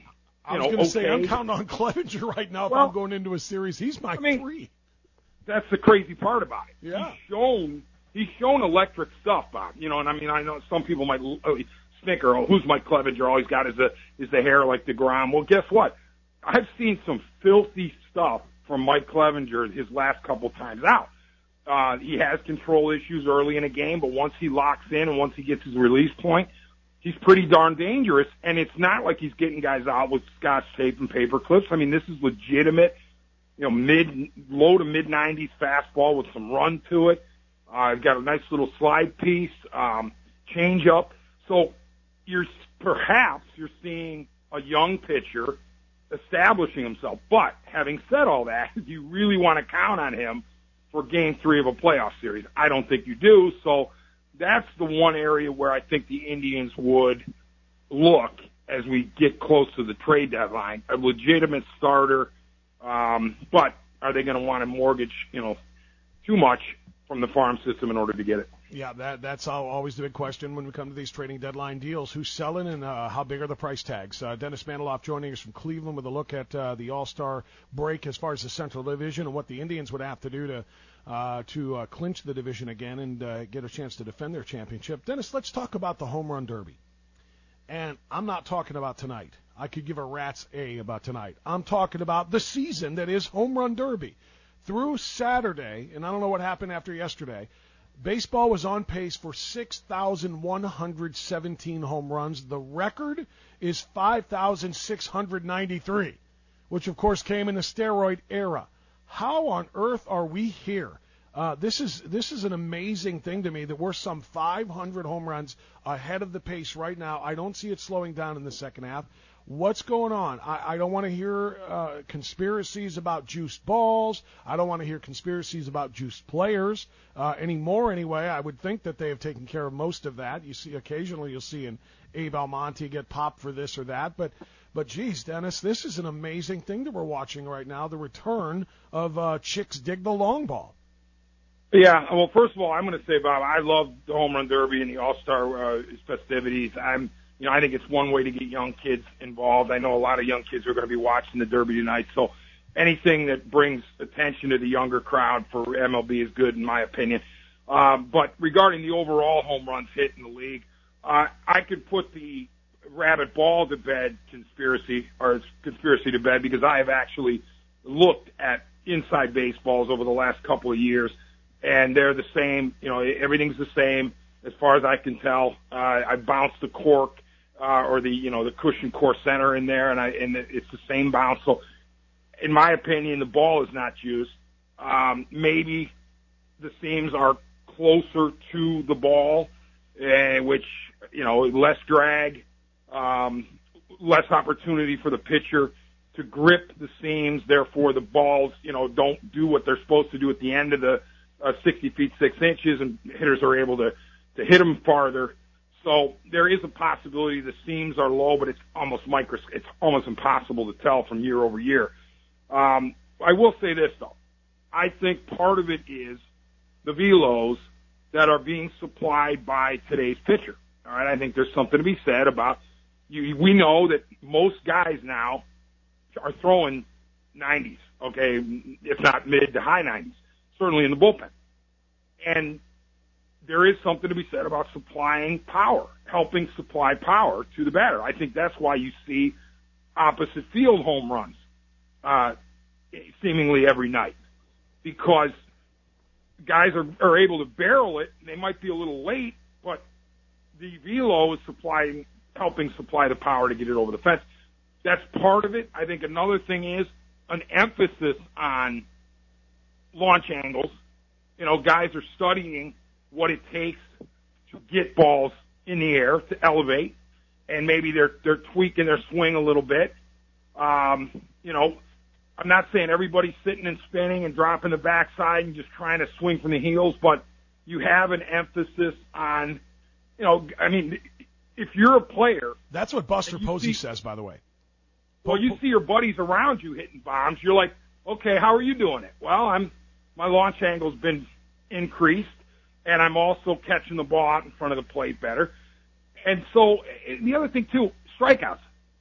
I you was know, going to okay. say, I'm counting on Clevenger right now. If Well, I'm going into a series, he's my I mean, three. That's the crazy part about it. Yeah. He's shown he's shown electric stuff, Bob. You know, and I mean, I know some people might uh, snicker, oh, who's Mike Clevenger? All he's got is the is the hair like DeGrom. Well, guess what? I've seen some filthy stuff from Mike Clevenger his last couple times out. Uh, he has control issues early in a game, but once he locks in and once he gets his release point, he's pretty darn dangerous. And it's not like he's getting guys out with scotch tape and paper clips. I mean, this is legitimate. You know, mid, low to mid nineties fastball with some run to it. Uh, got a nice little slide piece, um, change up. So you're perhaps you're seeing a young pitcher establishing himself. But having said all that, do you really want to count on him for game three of a playoff series? I don't think you do. So that's the one area where I think the Indians would look as we get close to the trade deadline. A legitimate starter. Um, but are they going to want to mortgage, you know, too much from the farm system in order to get it? Yeah, that that's always the big question when we come to these trading deadline deals. Who's selling and uh, how big are the price tags? Uh, Dennis Mandeloff joining us from Cleveland with a look at uh, the All-Star break as far as the Central Division and what the Indians would have to do to uh, to uh, clinch the division again and uh, get a chance to defend their championship. Dennis, let's talk about the Home Run Derby. And I'm not talking about tonight. I could give a rat's A about tonight. I'm talking about the season that is Home Run Derby. Through Saturday, and I don't know what happened after yesterday, baseball was on pace for six thousand one hundred seventeen home runs. The record is five thousand six hundred ninety-three, which, of course, came in the steroid era. How on earth are we here? Uh, this is this is an amazing thing to me that we're some five hundred home runs ahead of the pace right now. I don't see it slowing down in the second half. What's going on? I, I don't want to hear uh, conspiracies about juiced balls. I don't want to hear conspiracies about juiced players uh, anymore. Anyway, I would think that they have taken care of most of that. You see, occasionally you'll see an Abe Almonte get popped for this or that, but but geez, Dennis, this is an amazing thing that we're watching right now. The return of uh, Chicks Dig the Long Ball. Yeah, well, first of all, I'm going to say, Bob, I love the Home Run Derby and the All-Star uh, festivities. I'm You know, I think it's one way to get young kids involved. I know a lot of young kids are going to be watching the Derby tonight, so anything that brings attention to the younger crowd for M L B is good, in my opinion. Um, but regarding the overall home runs hit in the league, uh, I could put the rabbit ball to bed conspiracy, or conspiracy to bed, because I have actually looked at inside baseballs over the last couple of years, and they're the same. You know, everything's the same as far as I can tell. Uh, I bounced the cork. Uh, or the, you know, the cushion core center in there, and I, and it's the same bounce. So, in my opinion, the ball is not used. Um, maybe the seams are closer to the ball, uh, which, you know, less drag, um, less opportunity for the pitcher to grip the seams. Therefore, the balls, you know, don't do what they're supposed to do at the end of the uh, sixty feet six inches, and hitters are able to to hit them farther. So there is a possibility the seams are low, but it's almost micros. It's almost impossible to tell from year over year. Um, I will say this though, I think part of it is the velos that are being supplied by today's pitcher. All right, I think there's something to be said about you. We know that most guys now are throwing nineties, okay, if not mid to high nineties, certainly in the bullpen, and there is something to be said about supplying power, helping supply power to the batter. I think that's why you see opposite field home runs uh, seemingly every night, because guys are, are able to barrel it. They might be a little late, but the velo is supplying, helping supply the power to get it over the fence. That's part of it. I think another thing is an emphasis on launch angles. You know, guys are studying what it takes to get balls in the air, to elevate, and maybe they're they're tweaking their swing a little bit. Um, you know, I'm not saying everybody's sitting and spinning and dropping the backside and just trying to swing from the heels, but you have an emphasis on, you know, I mean, if you're a player. That's what Buster Posey see, says, by the way. Well, you see your buddies around you hitting bombs. You're like, okay, how are you doing it? Well, I'm my launch angle's been increased, and I'm also catching the ball out in front of the plate better. And so the other thing, too, strikeouts.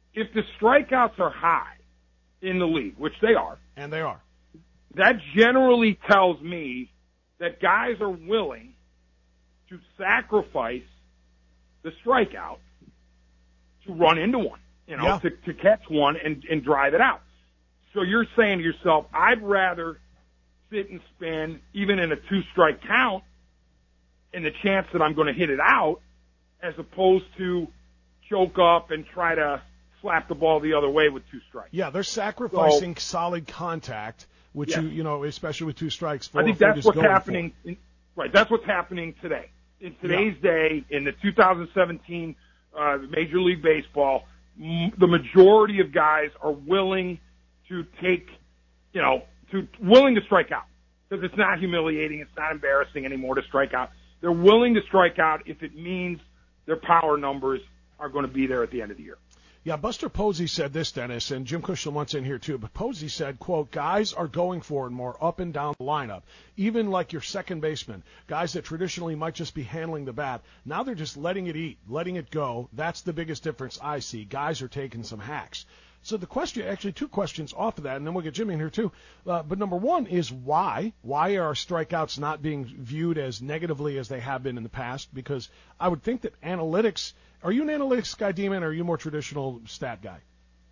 if the strikeouts are high in the league, which they are, and they are, that generally tells me that guys are willing to sacrifice the strikeout to run into one, you know, yeah. to, to catch one and, and drive it out. So you're saying to yourself, I'd rather sit and spin, even in a two-strike count, in the chance that I'm going to hit it out, as opposed to choke up and try to slap the ball the other way with two strikes. Yeah, they're sacrificing so, solid contact, which, yeah. you you know, especially with two strikes. For, I think that's what's happening. In, right, that's what's happening today. In today's yeah. day, in the two thousand seventeen uh, Major League Baseball, m- the majority of guys are willing to take, you know, to willing to strike out because it's not humiliating, it's not embarrassing anymore to strike out. They're willing to strike out if it means their power numbers are going to be there at the end of the year. Yeah, Buster Posey said this, Dennis, and Jim Cushel wants in here too, but Posey said, quote, guys are going for it more up and down the lineup, even like your second baseman, guys that traditionally might just be handling the bat. Now they're just letting it eat, letting it go. That's the biggest difference I see. Guys are taking some hacks. So the question, actually two questions off of that, and then we'll get Jimmy in here too. Uh, but number one is why? Why are strikeouts not being viewed as negatively as they have been in the past? Because I would think that analytics, are you an analytics guy, D-Man, or are you a more traditional stat guy?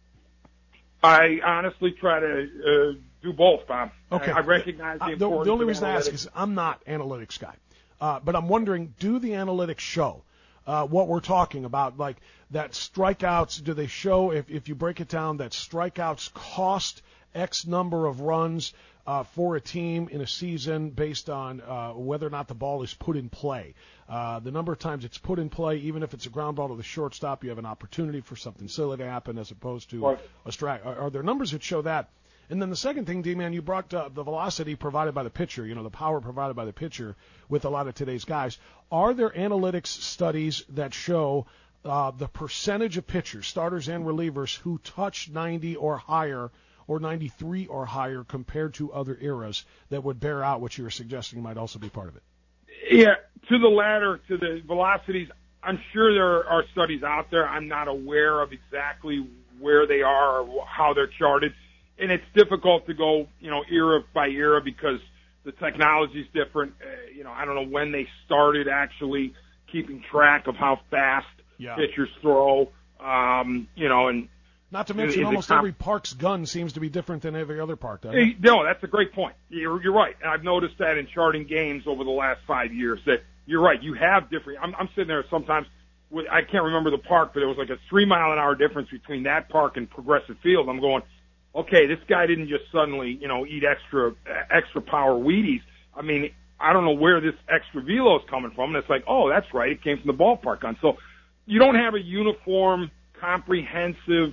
I honestly try to uh, do both, Bob. Okay. I, I recognize the uh, importance the, the only of reason analytics. I ask is I'm not analytics guy. Uh, but I'm wondering, do the analytics show Uh, what we're talking about, like that strikeouts, do they show, if, if you break it down, that strikeouts cost X number of runs uh, for a team in a season based on uh, whether or not the ball is put in play? Uh, the number of times it's put in play, even if it's a ground ball to the shortstop, you have an opportunity for something silly to happen as opposed to right. a strike. Are, are there numbers that show that? And then the second thing, D-Man, you brought uh, the velocity provided by the pitcher, you know, the power provided by the pitcher with a lot of today's guys. Are there analytics studies that show uh, the percentage of pitchers, starters and relievers, who touch ninety or higher or ninety-three or higher compared to other eras that would bear out what you were suggesting might also be part of it? Yeah, to the latter, to the velocities, I'm sure there are studies out there. I'm not aware of exactly where they are or how they're charted. And it's difficult to go, you know, era by era because the technology is different. Uh, you know, I don't know when they started actually keeping track of how fast yeah. pitchers throw. Um, you know, and not to mention almost comp- every park's gun seems to be different than every other park, doesn't it? No, that's a great point. You're, you're right. And I've noticed that in charting games over the last five years that you're right. You have different. I'm, I'm sitting there sometimes. With, I can't remember the park, but it was like a three mile an hour difference between that park and Progressive Field. I'm going, okay, this guy didn't just suddenly, you know, eat extra extra power Wheaties. I mean, I don't know where this extra velo is coming from. And it's like, oh, that's right, it came from the ballpark gun. So you don't have a uniform, comprehensive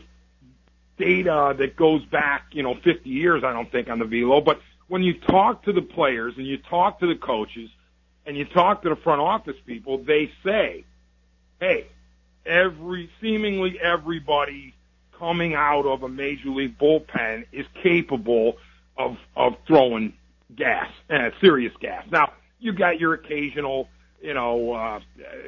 data that goes back, you know, fifty years, I don't think, on the velo. But when you talk to the players and you talk to the coaches and you talk to the front office people, they say, hey, every seemingly everybody coming out of a major league bullpen is capable of of throwing gas, uh, serious gas. Now, you got your occasional, you know, uh,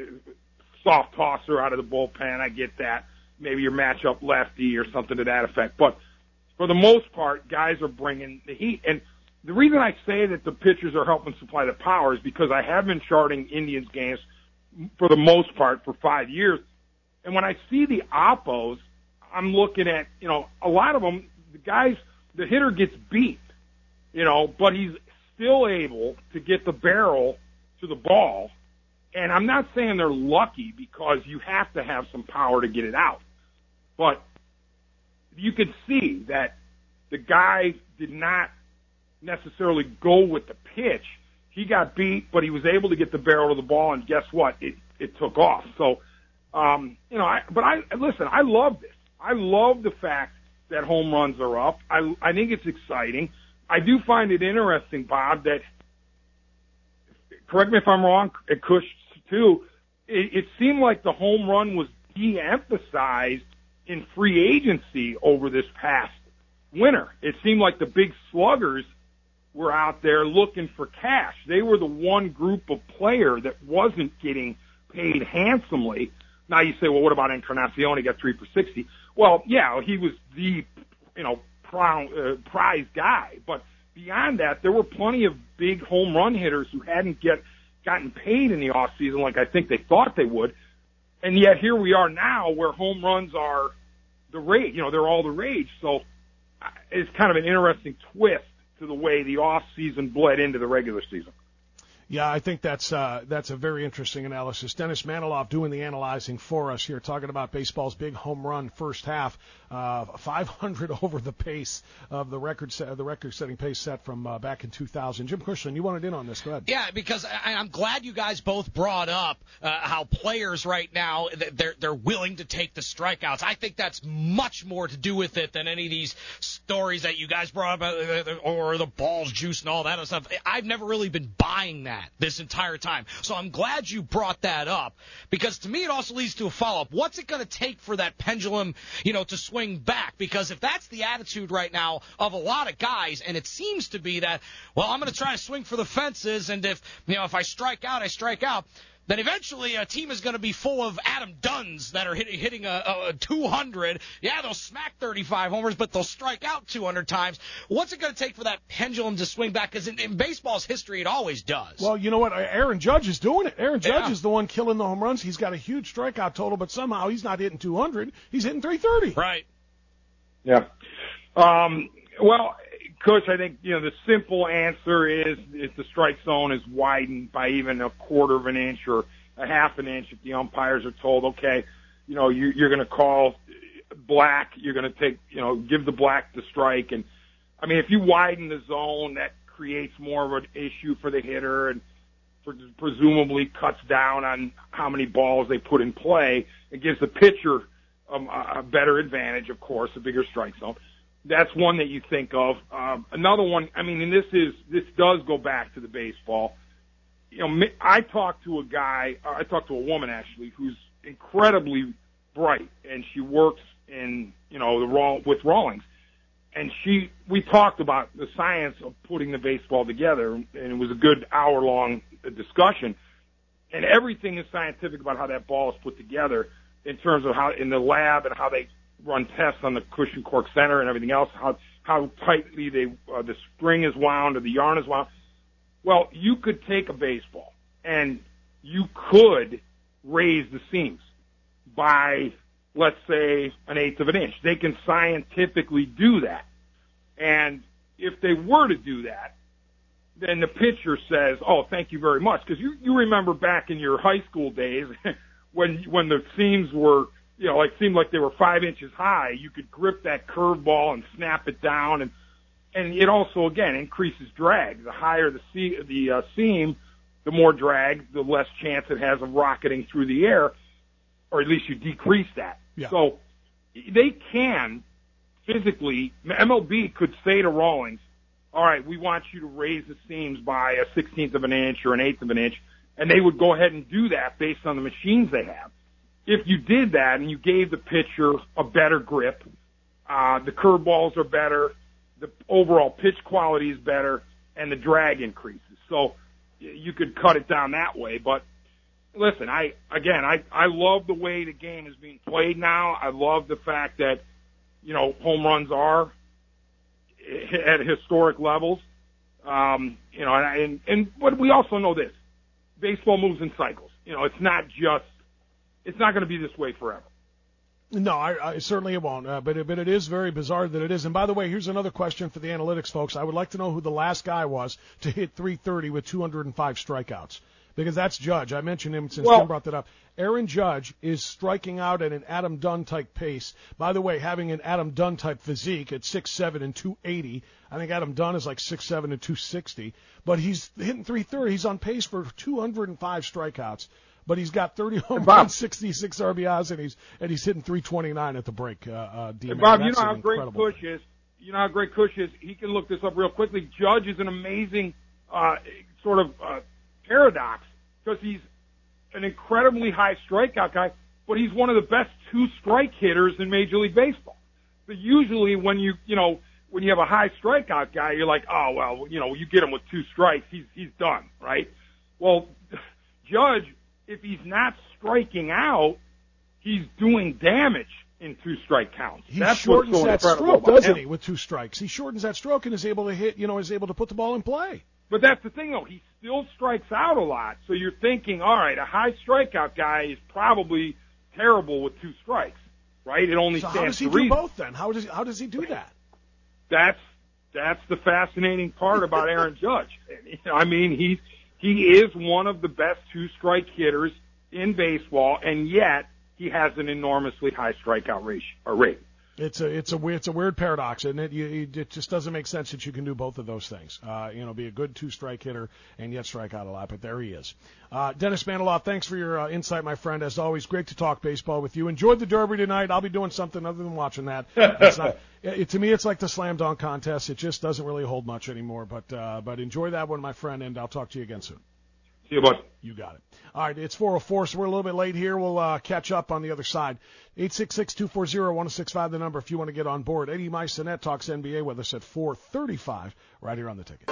soft tosser out of the bullpen. I get that. Maybe your matchup lefty or something to that effect. But for the most part, guys are bringing the heat. And the reason I say that the pitchers are helping supply the power is because I have been charting Indians games for the most part for five years. And when I see the oppos, I'm looking at, you know, a lot of them, the guys, the hitter gets beat, you know, but he's still able to get the barrel to the ball. And I'm not saying they're lucky because you have to have some power to get it out. But you could see that the guy did not necessarily go with the pitch. He got beat, but he was able to get the barrel to the ball, and guess what? It, it took off. So, um, you know, I, but I, listen, I love this. I love the fact that home runs are up. I, I think it's exciting. I do find it interesting, Bob, that, correct me if I'm wrong, at Cush too, it, it seemed like the home run was de-emphasized in free agency over this past winter. It seemed like the big sluggers were out there looking for cash. They were the one group of player that wasn't getting paid handsomely. Now you say, well, what about Encarnacion? He got three for sixty. Well, yeah, he was the, you know, prize, uh, prize guy. But beyond that, there were plenty of big home run hitters who hadn't get gotten paid in the off season like I think they thought they would. And yet here we are now where home runs are the rage. You know, they're all the rage. So it's kind of an interesting twist to the way the off season bled into the regular season. Yeah, I think that's uh, that's a very interesting analysis. Dennis Maniloff doing the analyzing for us here, talking about baseball's big home run first half, uh, five hundred over the pace of the record set, the record-setting pace set from uh, back in two thousand. Jim Cushman, you wanted in on this. Go ahead. Yeah, because I, I'm glad you guys both brought up uh, how players right now they're they're willing to take the strikeouts. I think that's much more to do with it than any of these stories that you guys brought up, uh, or the balls juice and all that other stuff. I've never really been buying that this entire time. So I'm glad you brought that up, because to me it also leads to a follow-up. What's it going to take for that pendulum, you know, to swing back? Because if that's the attitude right now of a lot of guys, and it seems to be that, well, I'm going to try to swing for the fences, and if, you know, if I strike out, I strike out, then eventually a team is going to be full of Adam Dunns that are hitting, hitting a, a two hundred. Yeah, they'll smack thirty-five homers, but they'll strike out two hundred times. What's it going to take for that pendulum to swing back? Because in, in baseball's history, it always does. Well, you know what? Aaron Judge is doing it. Aaron Judge Yeah. is the one killing the home runs. He's got a huge strikeout total, but somehow he's not hitting two hundred. He's hitting three thirty. Right. Yeah. Um, well, Coach, I think, you know, the simple answer is if the strike zone is widened by even a quarter of an inch or a half an inch, if the umpires are told, okay, you know, you, you're going to call black, you're going to take, you know, give the black the strike. And, I mean, if you widen the zone, that creates more of an issue for the hitter and for, presumably cuts down on how many balls they put in play. It gives the pitcher um, a better advantage, of course, a bigger strike zone. That's one that you think of. Um, another one, I mean, and this is this does go back to the baseball. You know, I talked to a guy, I talked to a woman actually, who's incredibly bright, and she works in, you know, the with Rawlings, and she, we talked about the science of putting the baseball together, and it was a good hour long discussion, and everything is scientific about how that ball is put together in terms of how in the lab and how they run tests on the cushion cork center and everything else, how how tightly they uh, the string is wound or the yarn is wound. Well, you could take a baseball and you could raise the seams by, let's say, an eighth of an inch. They can scientifically do that. And if they were to do that, then the pitcher says, oh, thank you very much. Because you, you remember back in your high school days when when the seams were, you know, like seemed like they were five inches high, you could grip that curveball and snap it down, and and it also again increases drag. The higher the se- the uh, seam, the more drag, the less chance it has of rocketing through the air, or at least you decrease that. Yeah. So they can physically, M L B could say to Rawlings, all right, we want you to raise the seams by a sixteenth of an inch or an eighth of an inch, and they would go ahead and do that based on the machines they have. If you did that and you gave the pitcher a better grip, uh, the curveballs are better, the overall pitch quality is better, and the drag increases. So you could cut it down that way. But listen, I again, I, I love the way the game is being played now. I love the fact that, you know, home runs are at historic levels. Um, you know, and, and, and but we also know this. Baseball moves in cycles. You know, it's not just It's not going to be this way forever. No, I, I certainly it won't. Uh, but it, but it is very bizarre that it is. And by the way, here's another question for the analytics folks. I would like to know who the last guy was to hit three thirty with two hundred five strikeouts, because that's Judge. I mentioned him since well, Tim brought that up. Aaron Judge is striking out at an Adam Dunn type pace. By the way, having an Adam Dunn type physique at six seven and two eighty. I think Adam Dunn is like six seven and two sixty. But he's hitting three thirty. He's on pace for two hundred five strikeouts. But he's got thirty home runs, sixty-six R B Is, and he's and he's hitting three twenty-nine at the break. Uh, uh, hey, Bob, you know how great Cush is. You know how great Cush is. He can look this up real quickly. Judge is an amazing uh, sort of uh, paradox, because he's an incredibly high strikeout guy, but he's one of the best two strike hitters in Major League Baseball. So usually when you you know when you have a high strikeout guy, you're like, oh well, you know, you get him with two strikes, he's he's done, right? Well, Judge, if he's not striking out, he's doing damage in two strike counts. He That's shortens what's so that incredible stroke, about doesn't him. he, with two strikes? He shortens that stroke and is able to hit, you know, is able to put the ball in play. But that's the thing, though. He still strikes out a lot. So you're thinking, all right, a high strikeout guy is probably terrible with two strikes, right? It only So stands how does he to do reason. both then? How does how does he do that? That's that's the fascinating part about Aaron Judge. I mean, he's he is one of the best two strike hitters in baseball, and yet he has an enormously high strikeout ratio, or rate. It's a it's a weird it's a weird paradox, and it you, it just doesn't make sense that you can do both of those things. Uh, you know, be a good two strike hitter and yet strike out a lot. But there he is. Uh, Dennis Maniloff, thanks for your uh, insight, my friend. As always, great to talk baseball with you. Enjoyed the Derby tonight. I'll be doing something other than watching that. It's not, it, to me, it's like the slam dunk contest. It just doesn't really hold much anymore. But uh, but enjoy that one, my friend, and I'll talk to you again soon. See you, bud. You got it. All right, it's four oh four, so we're a little bit late here. We'll uh, catch up on the other side. eight six six, two four zero, one oh six five, the number if you want to get on board. Eddie Maisonet talks N B A with us at four thirty-five right here on the Ticket.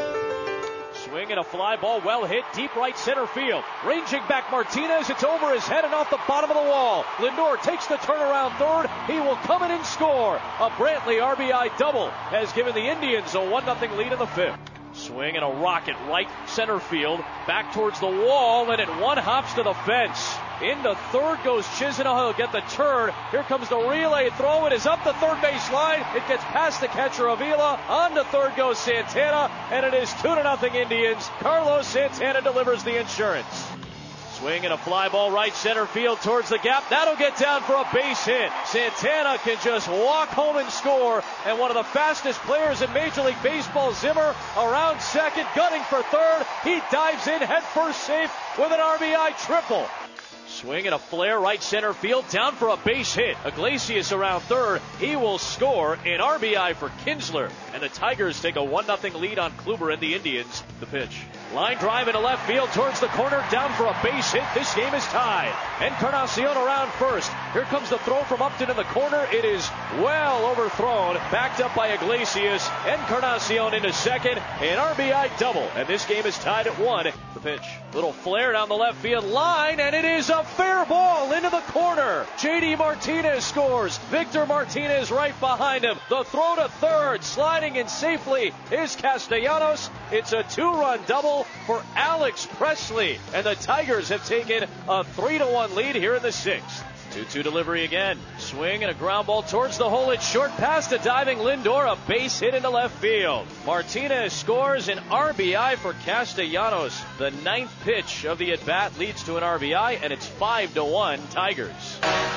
Swing and a fly ball, well hit, deep right center field. Ranging back Martinez, it's over his head and off the bottom of the wall. Lindor takes the turnaround third. He will come in and score. A Brantley R B I double has given the Indians a one nothing lead in the fifth. Swing and a rocket right center field, back towards the wall, and it one hops to the fence. Into third goes Chisenhall. He'll get the turn. Here comes the relay throw. It is up the third base line. It gets past the catcher Avila. On to third goes Santana, and it is two to nothing Indians. Carlos Santana delivers the insurance. Swing and a fly ball right center field towards the gap. That'll get down for a base hit. Santana can just walk home and score. And one of the fastest players in Major League Baseball, Zimmer, around second, gunning for third. He dives in head first safe with an R B I triple. Swing and a flare right center field, down for a base hit. Iglesias around third. He will score an R B I for Kinsler. And the Tigers take a one nothing lead on Kluber and the Indians. The pitch. Line drive into left field towards the corner, down for a base hit. This game is tied. Encarnacion around first. Here comes the throw from Upton in the corner. It is well overthrown. Backed up by Iglesias. Encarnacion into second. An R B I double. And this game is tied at one. The pitch. Little flare down the left field line, and it is a fair ball into the corner. J D Martinez scores. Victor Martinez right behind him. The throw to third, sliding in safely, is Castellanos. It's a two-run double for Alex Presley, and the Tigers have taken a three to one lead here in the sixth. two two delivery again. Swing and a ground ball towards the hole. It's short past a diving Lindor. A base hit into left field. Martinez scores an R B I for Castellanos. The ninth pitch of the at-bat leads to an R B I, and it's five to one Tigers.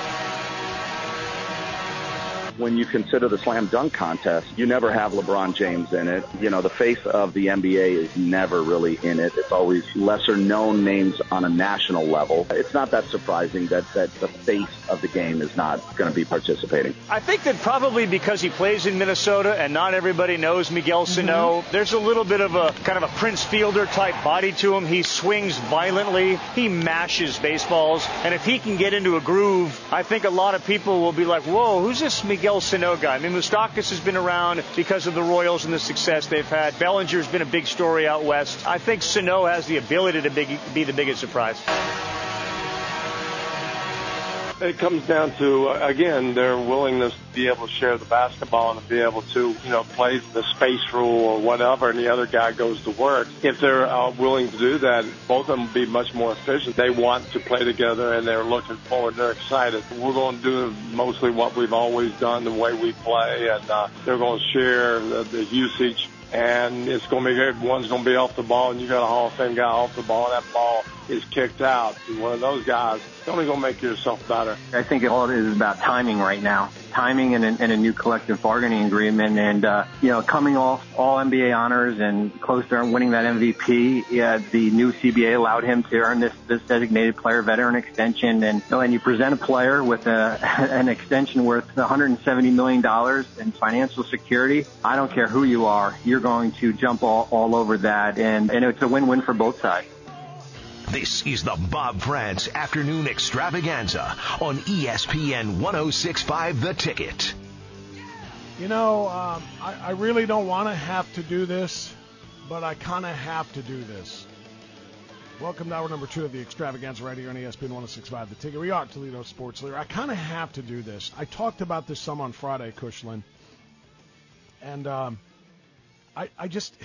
When you consider the slam dunk contest, you never have LeBron James in it. You know, the face of the N B A is never really in it. It's always lesser known names on a national level. It's not that surprising that, that the face of the game is not going to be participating. I think that probably because he plays in Minnesota and not everybody knows Miguel Sano, mm-hmm. there's a little bit of a kind of a Prince Fielder type body to him. He swings violently. He mashes baseballs. And if he can get into a groove, I think a lot of people will be like, whoa, who's this Miguel Miguel Sano guy? I mean, Moustakas has been around because of the Royals and the success they've had. Bellinger's been a big story out west. I think Sano has the ability to big, be the biggest surprise. It comes down to, uh, again, their willingness to be able to share the basketball and to be able to, you know, play the space rule or whatever, and the other guy goes to work. If they're uh, willing to do that, both of them will be much more efficient. They want to play together, and they're looking forward. They're excited. We're going to do mostly what we've always done, the way we play, and uh, they're going to share the, the usage. And it's going to be good. One's going to be off the ball, and you got a Hall of Fame guy off the ball, and that ball is kicked out to one of those guys. It's only going to make yourself better. I think all it is about timing right now. Timing and a, and a new collective bargaining agreement. And, uh, you know, coming off all N B A honors and close to winning that M V P, yeah, the new C B A allowed him to earn this, this designated player veteran extension. And, you know, and you present a player with a, an extension worth one hundred seventy million dollars in financial security. I don't care who you are. You're going to jump all, all over that. And, and it's a win-win for both sides. This is the Bob France Afternoon Extravaganza on E S P N ten sixty-five The Ticket. You know, um, I, I really don't want to have to do this, but I kind of have to do this. Welcome to hour number two of the Extravaganza right here on E S P N one oh six point five. The Ticket. We are Toledo Sports Leader. I kind of have to do this. I talked about this some on Friday, Kushlin. And um, I, I just,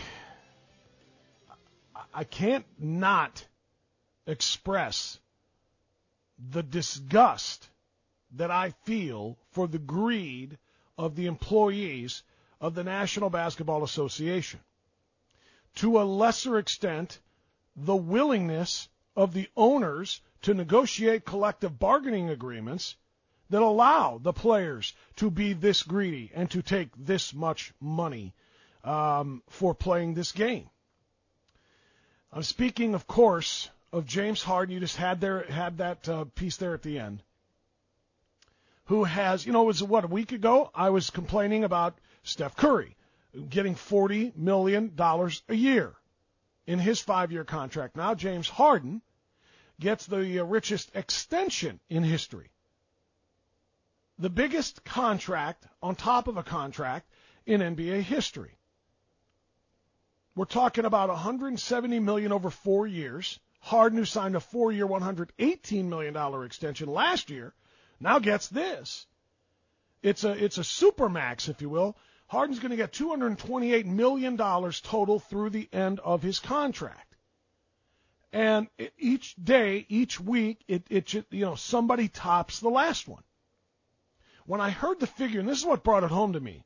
I can't not express the disgust that I feel for the greed of the employees of the National Basketball Association. To a lesser extent, the willingness of the owners to negotiate collective bargaining agreements that allow the players to be this greedy and to take this much money um, for playing this game. I'm speaking, of course, of James Harden. You just had there had that uh, piece there at the end. Who has, you know, it was what, a week ago I was complaining about Steph Curry getting forty million dollars a year in his five-year contract. Now James Harden gets the uh, richest extension in history. The biggest contract on top of a contract in N B A history. We're talking about one hundred seventy million dollars over four years. Harden, who signed a four-year, one hundred eighteen million dollars extension last year, now gets this. It's a it's a supermax, if you will. Harden's going to get two hundred twenty-eight million dollars total through the end of his contract. And each day, each week, it, it you know somebody tops the last one. When I heard the figure, and this is what brought it home to me,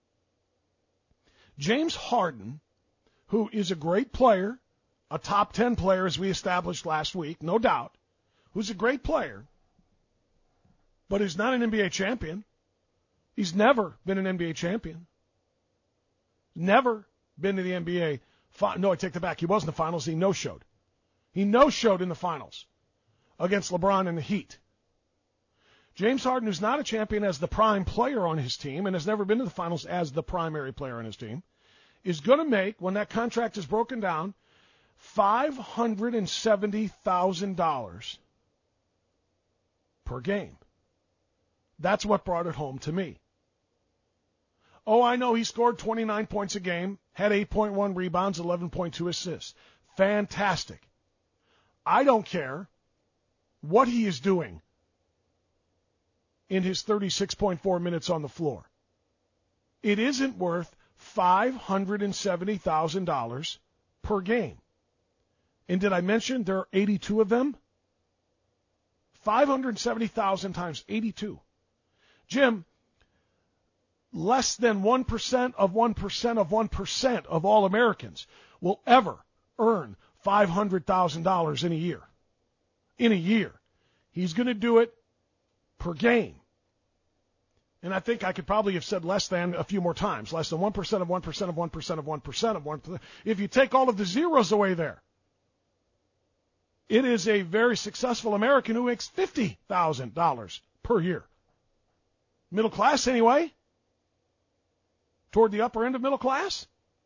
James Harden, who is a great player, a top ten player as we established last week, no doubt, who's a great player, but who's not an N B A champion. He's never been an N B A champion. Never been to the N B A. Fi- no, I take that back. He was in the finals. He no-showed. He no-showed in the finals against LeBron and the Heat. James Harden, who's not a champion as the prime player on his team and has never been to the finals as the primary player on his team, is going to make, when that contract is broken down, five hundred seventy thousand dollars per game. That's what brought it home to me. Oh, I know he scored twenty-nine points a game, had eight point one rebounds, eleven point two assists. Fantastic. I don't care what he is doing in his thirty-six point four minutes on the floor. It isn't worth five hundred seventy thousand dollars per game. And did I mention there are eighty-two of them? five hundred seventy thousand times eighty-two. Jim, less than one percent of one percent of one percent of all Americans will ever earn five hundred thousand dollars in a year. In a year. He's going to do it per game. And I think I could probably have said less than a few more times. Less than one percent of one percent of one percent of one percent of one percent. If you take all of the zeros away there, it is a very successful American who makes fifty thousand dollars per year. Middle class anyway? Toward the upper end of middle class?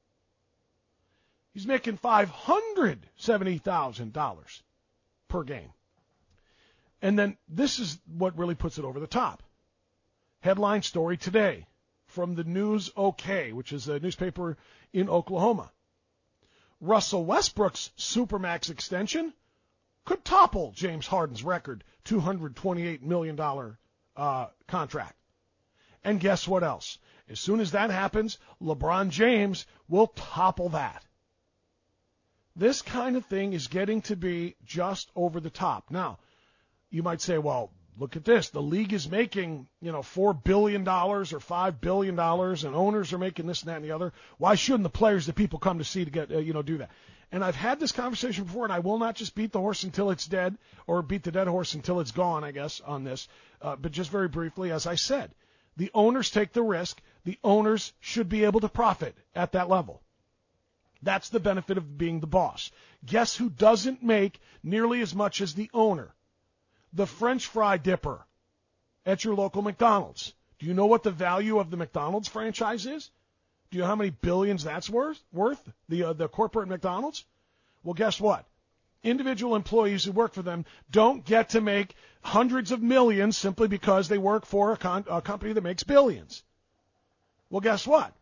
He's making five hundred seventy thousand dollars per game. And then this is what really puts it over the top. Headline story today from the News OK, which is a newspaper in Oklahoma. Russell Westbrook's Supermax extension could topple James Harden's record two hundred twenty-eight million dollars uh, contract. And guess what else? As soon as that happens, LeBron James will topple that. This kind of thing is getting to be just over the top. Now, you might say, well, look at this. The league is making, you know, four billion dollars or five billion dollars, and owners are making this and that and the other. Why shouldn't the players that people come to see to get, uh, you know, do that? And I've had this conversation before, and I will not just beat the horse until it's dead, or beat the dead horse until it's gone, I guess, on this. Uh, but just very briefly, as I said, the owners take the risk. The owners should be able to profit at that level. That's the benefit of being the boss. Guess who doesn't make nearly as much as the owner? The French fry dipper at your local McDonald's. Do you know what the value of the McDonald's franchise is? Do you know how many billions that's worth? Worth the uh, the corporate McDonald's? Well, guess what? Individual employees who work for them don't get to make hundreds of millions simply because they work for a, con- a company that makes billions. Well, guess what?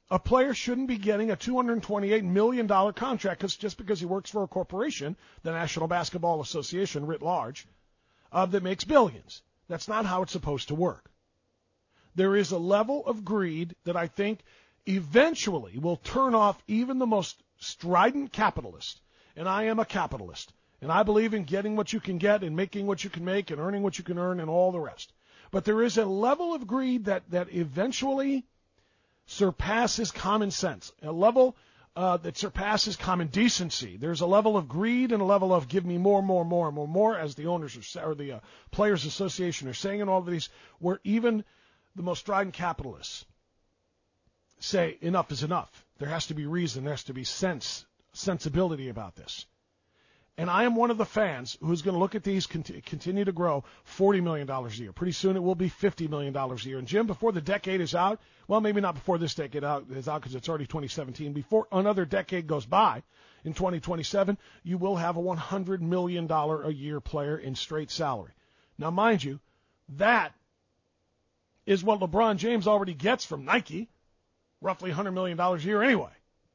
A player shouldn't be getting a two hundred twenty-eight million dollars contract cause, just because he works for a corporation, the National Basketball Association writ large, uh, that makes billions. That's not how it's supposed to work. There is a level of greed that I think eventually will turn off even the most strident capitalist. And I am a capitalist. And I believe in getting what you can get and making what you can make and earning what you can earn and all the rest. But there is a level of greed that, that eventually surpasses common sense, a level uh, that surpasses common decency. There's a level of greed and a level of give me more, more, more, more, more, as the owners are, or the uh, Players Association are saying in all of these, where even the most strident capitalists say enough is enough. There has to be reason. There has to be sense, sensibility about this. And I am one of the fans who's going to look at these cont- continue to grow forty million dollars a year. Pretty soon it will be fifty million dollars a year. And, Jim, before the decade is out, well, maybe not before this decade out, is out because it's already twenty seventeen. Before another decade goes by, in twenty twenty-seven, you will have a one hundred million dollars a year player in straight salary. Now, mind you, that is what LeBron James already gets from Nike, roughly one hundred million dollars a year anyway.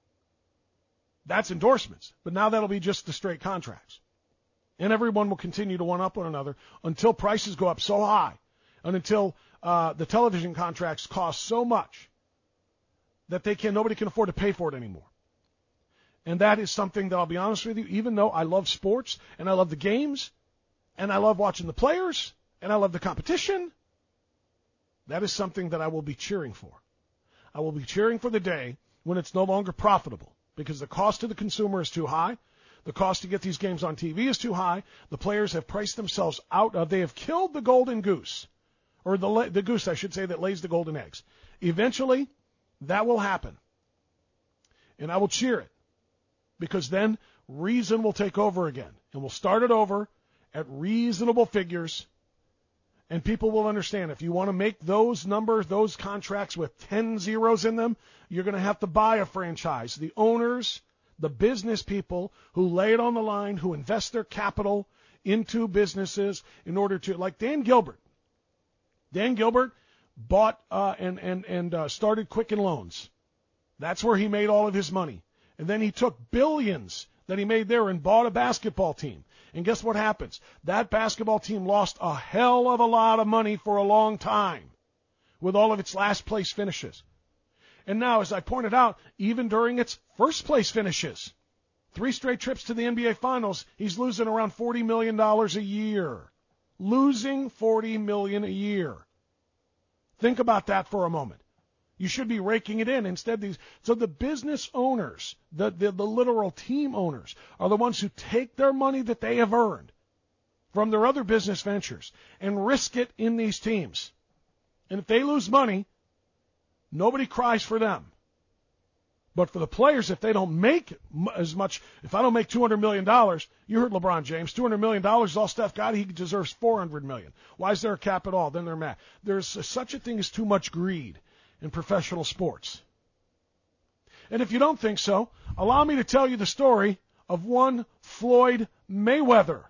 That's endorsements. But now that'll be just the straight contracts. And everyone will continue to one-up one another until prices go up so high and until uh, the television contracts cost so much that they can nobody can afford to pay for it anymore. And that is something that I'll be honest with you, even though I love sports and I love the games and I love watching the players and I love the competition, that is something that I will be cheering for. I will be cheering for the day when it's no longer profitable, because the cost to the consumer is too high. The cost to get these games on T V is too high. The players have priced themselves out of, they have killed the golden goose, or the, the goose, I should say, that lays the golden eggs. Eventually, that will happen. And I will cheer it, because then reason will take over again. And we'll start it over at reasonable figures. And people will understand if you want to make those numbers, those contracts with ten zeros in them, you're going to have to buy a franchise. The owners, the business people who lay it on the line, who invest their capital into businesses in order to, like Dan Gilbert. Dan Gilbert bought uh, and, and, and uh, started Quicken Loans. That's where he made all of his money. And then he took billions that he made there and bought a basketball team. And guess what happens? That basketball team lost a hell of a lot of money for a long time with all of its last place finishes. And now, as I pointed out, even during its first place finishes, three straight trips to the N B A Finals, he's losing around forty million dollars a year. Losing forty million dollars a year. Think about that for a moment. You should be raking it in. Instead, these so the business owners, the, the, the literal team owners, are the ones who take their money that they have earned from their other business ventures and risk it in these teams. And if they lose money, nobody cries for them. But for the players, if they don't make as much, if I don't make two hundred million dollars, you heard LeBron James, two hundred million dollars is all Steph got. He deserves four hundred million dollars. Why is there a cap at all? Then they're mad. There's a, such a thing as too much greed in professional sports. And if you don't think so, allow me to tell you the story of one Floyd Mayweather.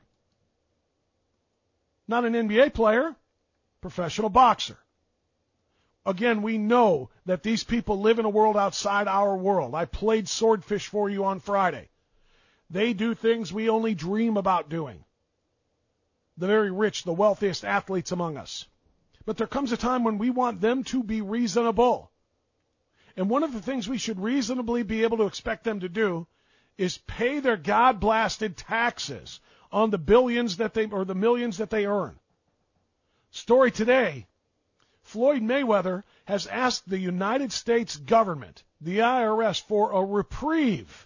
Not an N B A player, professional boxer. Again, we know that these people live in a world outside our world. I played Swordfish for you on Friday. They do things we only dream about doing. The very rich, the wealthiest athletes among us. But there comes a time when we want them to be reasonable. And one of the things we should reasonably be able to expect them to do is pay their God-blasted taxes on the billions that they, or the millions that they earn. Story today, Floyd Mayweather has asked the United States government, the I R S, for a reprieve,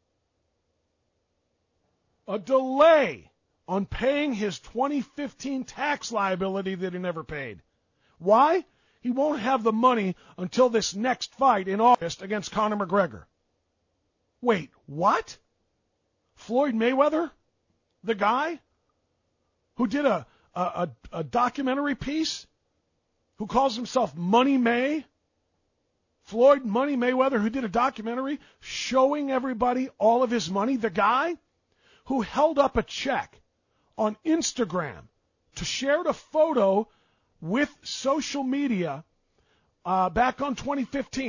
a delay on paying his twenty fifteen tax liability that he never paid. Why? He won't have the money until this next fight in August against Conor McGregor. Wait, what? Floyd Mayweather? The guy who did a, a, a, a documentary piece? Who calls himself Money May? Floyd Money Mayweather, who did a documentary showing everybody all of his money? The guy who held up a check on Instagram to share a photo with social media uh, back on twenty fifteen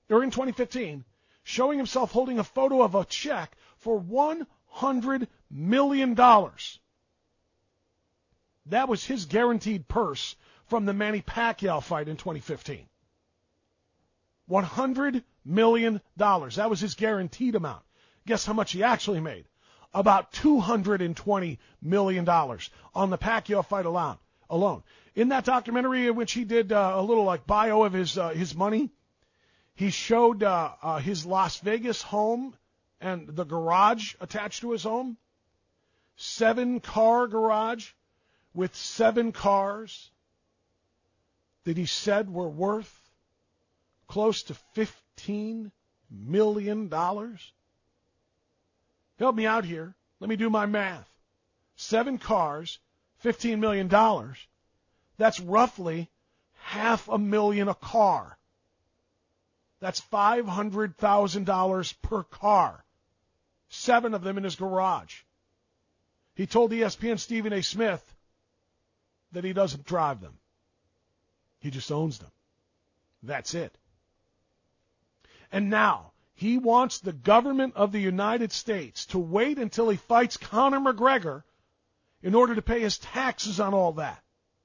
or in twenty fifteen, showing himself holding a photo of a check for one hundred million dollars. That was his guaranteed purse from the Manny Pacquiao fight in twenty fifteen. one hundred million dollars. That was his guaranteed amount. Guess how much he actually made? About two hundred twenty million dollars on the Pacquiao fight alone. alone. In that documentary in which he did uh, a little like bio of his uh, his money, he showed uh, uh, his Las Vegas home and the garage attached to his home. Seven-car garage with seven cars that he said were worth close to fifteen million dollars. Help me out here. Let me do my math. Seven cars, fifteen million dollars. That's roughly half a million a car. That's five hundred thousand dollars per car. Seven of them in his garage. He told E S P N Stephen A. Smith that he doesn't drive them. He just owns them. That's it. And now, he wants the government of the United States to wait until he fights Conor McGregor in order to pay his taxes on all that.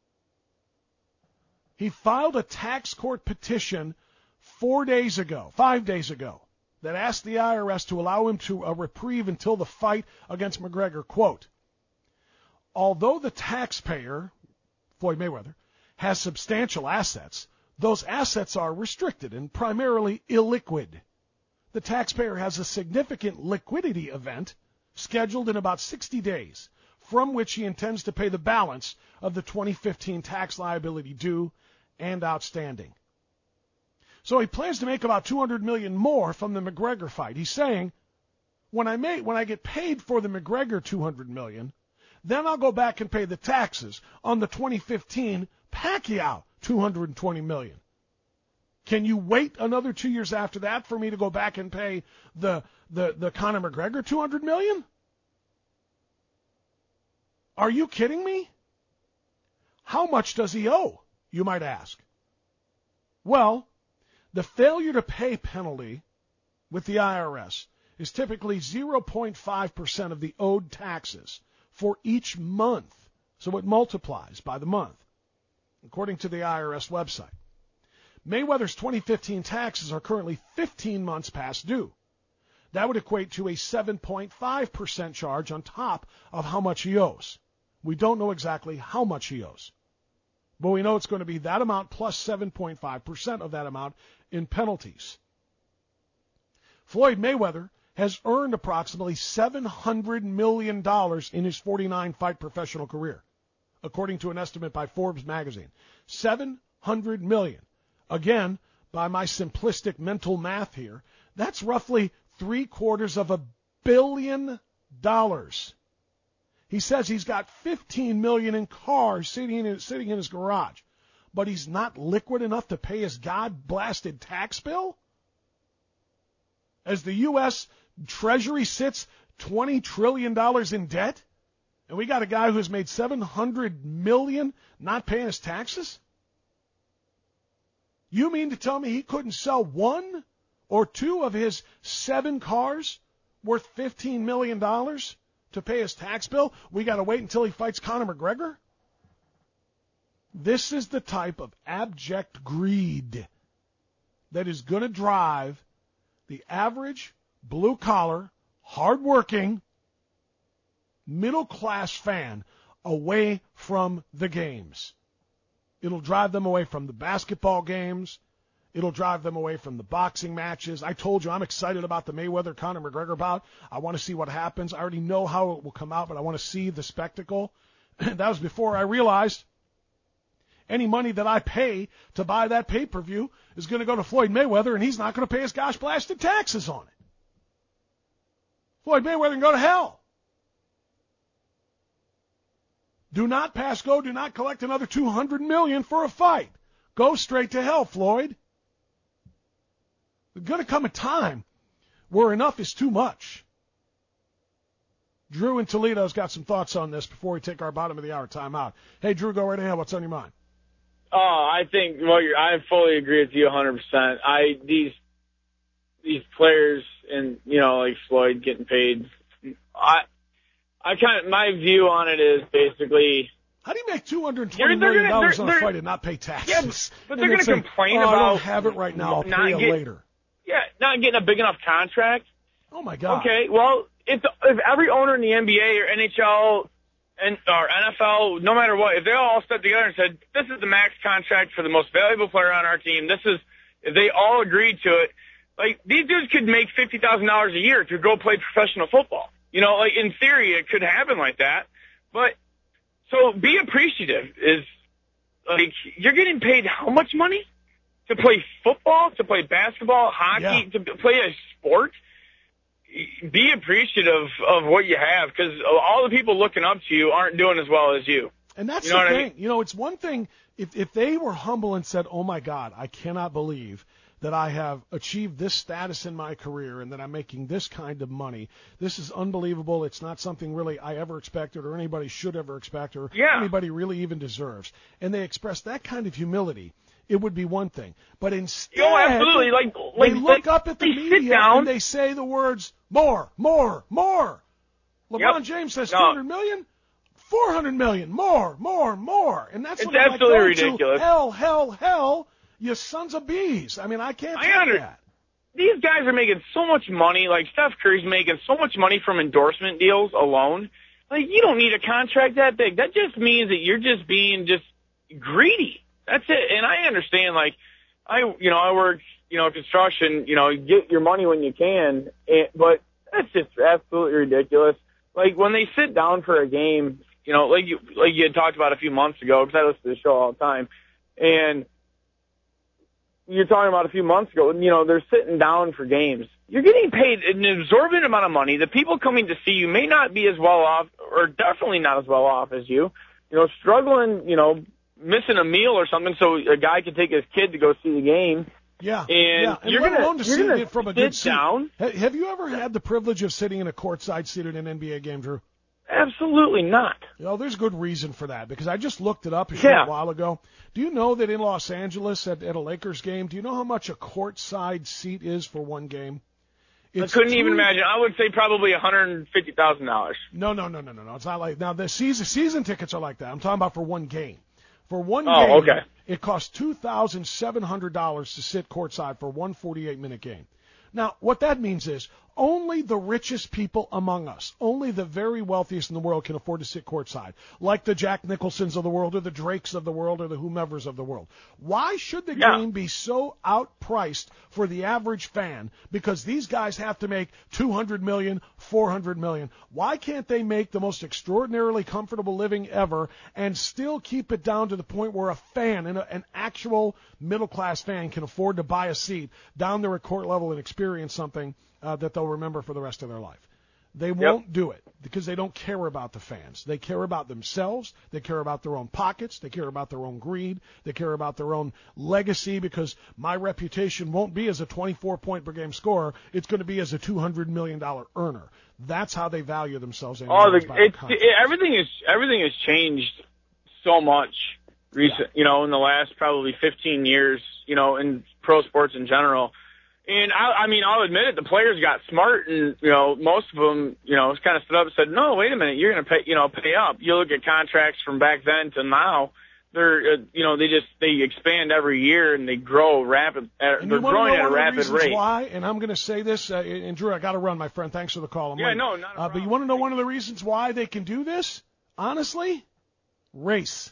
He filed a tax court petition four days ago, five days ago, that asked the I R S to allow him to a reprieve until the fight against McGregor. Quote, although the taxpayer, Floyd Mayweather, has substantial assets, those assets are restricted and primarily illiquid. The taxpayer has a significant liquidity event scheduled in about sixty days, from which he intends to pay the balance of the twenty fifteen tax liability due and outstanding. So he plans to make about two hundred million dollars more from the McGregor fight. He's saying, when I make, when I get paid for the McGregor two hundred million dollars, then I'll go back and pay the taxes on the twenty fifteen Pacquiao two hundred twenty million dollars. Can you wait another two years after that for me to go back and pay the the, the Conor McGregor two hundred million dollars? Are you kidding me? How much does he owe, you might ask? Well, the failure to pay penalty with the I R S is typically zero point five percent of the owed taxes for each month. So it multiplies by the month, according to the I R S website. Mayweather's twenty fifteen taxes are currently fifteen months past due. That would equate to a seven point five percent charge on top of how much he owes. We don't know exactly how much he owes, but we know it's going to be that amount plus seven point five percent of that amount in penalties. Floyd Mayweather has earned approximately seven hundred million dollars in his forty-nine fight professional career, according to an estimate by Forbes magazine. seven hundred million dollars. Again, by my simplistic mental math here, that's roughly three quarters of a billion dollars. He says he's got fifteen million dollars in cars sitting in, sitting in his garage, but he's not liquid enough to pay his God-blasted tax bill? As the U S Treasury sits twenty trillion dollars in debt, and we got a guy who's made seven hundred million dollars not paying his taxes? You mean to tell me he couldn't sell one or two of his seven cars worth fifteen million dollars to pay his tax bill? We got to wait until he fights Conor McGregor? This is the type of abject greed that is going to drive the average blue-collar, hard-working, middle-class fan away from the games. It'll drive them away from the basketball games. It'll drive them away from the boxing matches. I told you I'm excited about the Mayweather-Conor McGregor bout. I want to see what happens. I already know how it will come out, but I want to see the spectacle. That was before I realized any money that I pay to buy that pay-per-view is going to go to Floyd Mayweather, and he's not going to pay his gosh-blasted taxes on it. Floyd Mayweather can go to hell. Do not pass go. Do not collect another two hundred million dollars for a fight. Go straight to hell, Floyd. There's going to come a time where enough is too much. Drew in Toledo's got some thoughts on this before we take our bottom of the hour timeout. Hey, Drew, go right ahead. What's on your mind? Oh, I think well, you're, I fully agree with you one hundred percent. I these these players and, you know, like Floyd getting paid, I, I kind of, my view on it is basically, how do you make two hundred twenty million dollars on a fight and not pay taxes? Yeah, but they're going to complain oh, about, I don't have it right now, I'll pay you get, later. Yeah, not getting a big enough contract. Oh my God. Okay, well, if, if every owner in the N B A or N H L and or N F L, no matter what, if they all stepped together and said, this is the max contract for the most valuable player on our team, this is, if they all agreed to it, like, these dudes could make fifty thousand dollars a year to go play professional football. You know, like, in theory, it could happen like that. But, so be appreciative is, like, you're getting paid how much money to play football, to play basketball, hockey, yeah. to play a sport? Be appreciative of what you have, because all the people looking up to you aren't doing as well as you. And that's you know the thing. I mean? You know, it's one thing if if they were humble and said, "Oh my God, I cannot believe that I have achieved this status in my career and that I'm making this kind of money. This is unbelievable. It's not something really I ever expected or anybody should ever expect or yeah. anybody really even deserves." And they express that kind of humility. It would be one thing, but instead, oh, absolutely. Like, like, they look like, up at the media and they say the words "more, more, more." LeBron yep. James says no. two hundred million, four hundred million, more, more, more, and that's it's what I'm absolutely like, ridiculous. To, hell, hell, hell, you sons of bees. I mean, I can't I take under- that. These guys are making so much money. Like Steph Curry's making so much money from endorsement deals alone. Like, you don't need a contract that big. That just means that you're just being just greedy. That's it. And I understand, like, I, you know, I work, you know, construction, you know, you get your money when you can, and, but that's just absolutely ridiculous. Like, when they sit down for a game, you know, like you, like you had talked about a few months ago, because I listen to the show all the time, and you're talking about a few months ago, you know, they're sitting down for games. You're getting paid an exorbitant amount of money. The people coming to see you may not be as well off, or definitely not as well off as you, you know, struggling, you know, missing a meal or something so a guy can take his kid to go see the game. Yeah, and, yeah. and you're let gonna, alone to you're see gonna it from a sit good seat. down. Have you ever had the privilege of sitting in a courtside seat at an N B A game, Drew? Absolutely not. You know, there's good reason for that, because I just looked it up a yeah. short while ago. Do you know that in Los Angeles at, at a Lakers game, do you know how much a courtside seat is for one game? It's I couldn't two, even imagine. I would say probably one hundred fifty thousand dollars. No, no, no, no, no, no. It's not like, now the season, season tickets are like that. I'm talking about for one game. For one oh, game, okay. it costs two thousand seven hundred dollars to sit courtside for one forty-eight minute game. Now, what that means is only the richest people among us, only the very wealthiest in the world can afford to sit courtside, like the Jack Nicholsons of the world or the Drakes of the world or the whomevers of the world. Why should the yeah. game be so outpriced for the average fan? Because these guys have to make two hundred million dollars, four hundred million dollars. Why can't they make the most extraordinarily comfortable living ever and still keep it down to the point where a fan, an, an actual middle-class fan, can afford to buy a seat down there at court level and experience something uh, that they'll remember for the rest of their life? They won't yep. do it because they don't care about the fans. They care about themselves. They care about their own pockets. They care about their own greed. They care about their own legacy, because my reputation won't be as a twenty-four point per game scorer. It's going to be as a two hundred million dollars earner. That's how they value themselves. Oh, the, it's, it, everything is everything has changed so much recent, yeah. you know, in the last probably fifteen years, you know, in pro sports in general. And I, I mean, I'll admit it, the players got smart, and, you know, most of them, you know, kind of stood up and said, no, wait a minute, you're going to pay, you know, pay up. You look at contracts from back then to now, they're, uh, you know, they just, they expand every year and they grow rapid, uh, they're growing at a rapid rate. Why? And I'm going to say this, uh, and Drew, I got to run, my friend. Thanks for the call. I'm yeah, late. no, not a uh, But you want to know one of the reasons why they can do this? Honestly, race.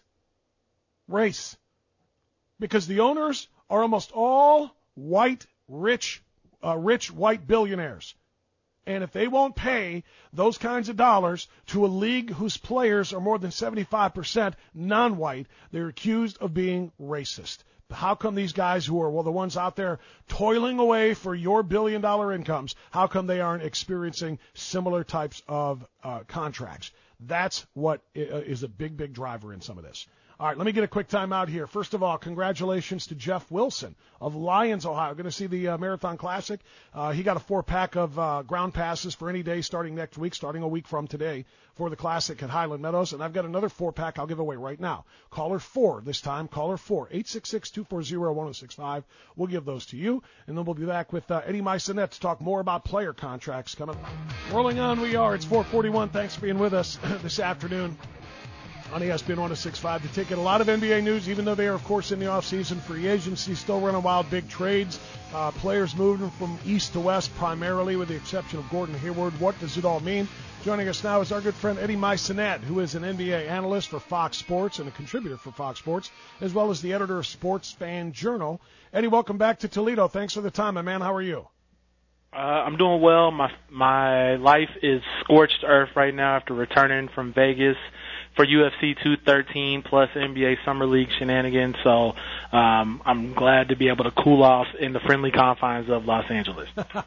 Race. Because the owners are almost all white, rich, uh, rich white billionaires. And if they won't pay those kinds of dollars to a league whose players are more than seventy-five percent non-white, they're accused of being racist. How come these guys who are, well, the ones out there toiling away for your billion-dollar incomes, how come they aren't experiencing similar types of uh, contracts? That's what is a big, big driver in some of this. All right, let me get a quick timeout here. First of all, congratulations to Jeff Wilson of Lyons, Ohio. Going to see the uh, Marathon Classic. Uh, he got a four-pack of uh, ground passes for any day starting next week, starting a week from today for the Classic at Highland Meadows. And I've got another four-pack I'll give away right now. Caller four this time. Caller four, eight six six, two four zero, one zero six five. We'll give those to you. And then we'll be back with uh, Eddie Maisonet to talk more about player contracts coming. Rolling on we are. It's four forty-one. Thanks for being with us this afternoon on E S P N one oh six point five. The Ticket. A lot of N B A news, even though they are, of course, in the offseason. Free agency still running wild. Big trades. Uh, players moving from east to west primarily, with the exception of Gordon Hayward. What does it all mean? Joining us now is our good friend Eddie Maisonet, who is an N B A analyst for Fox Sports and a contributor for Fox Sports, as well as the editor of Sports Fan Journal. Eddie, welcome back to Toledo. Thanks for the time, my man. How are you? Uh, I'm doing well. My my life is scorched earth right now after returning from Vegas for U F C two thirteen plus N B A Summer League shenanigans. So um, I'm glad to be able to cool off in the friendly confines of Los Angeles.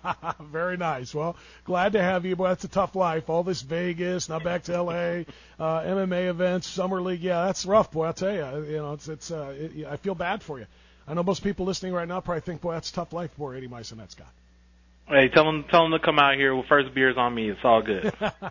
Very nice. Well, glad to have you. Boy, that's a tough life. All this Vegas, now back to L A, uh, M M A events, Summer League. Yeah, that's rough, boy. I'll tell you. You know, it's it's. Uh, it, I feel bad for you. I know most people listening right now probably think, boy, that's a tough life boy Eddie Maisonet's got. Hey, tell them, tell them to come out here. Well, first beer's on me. It's all good.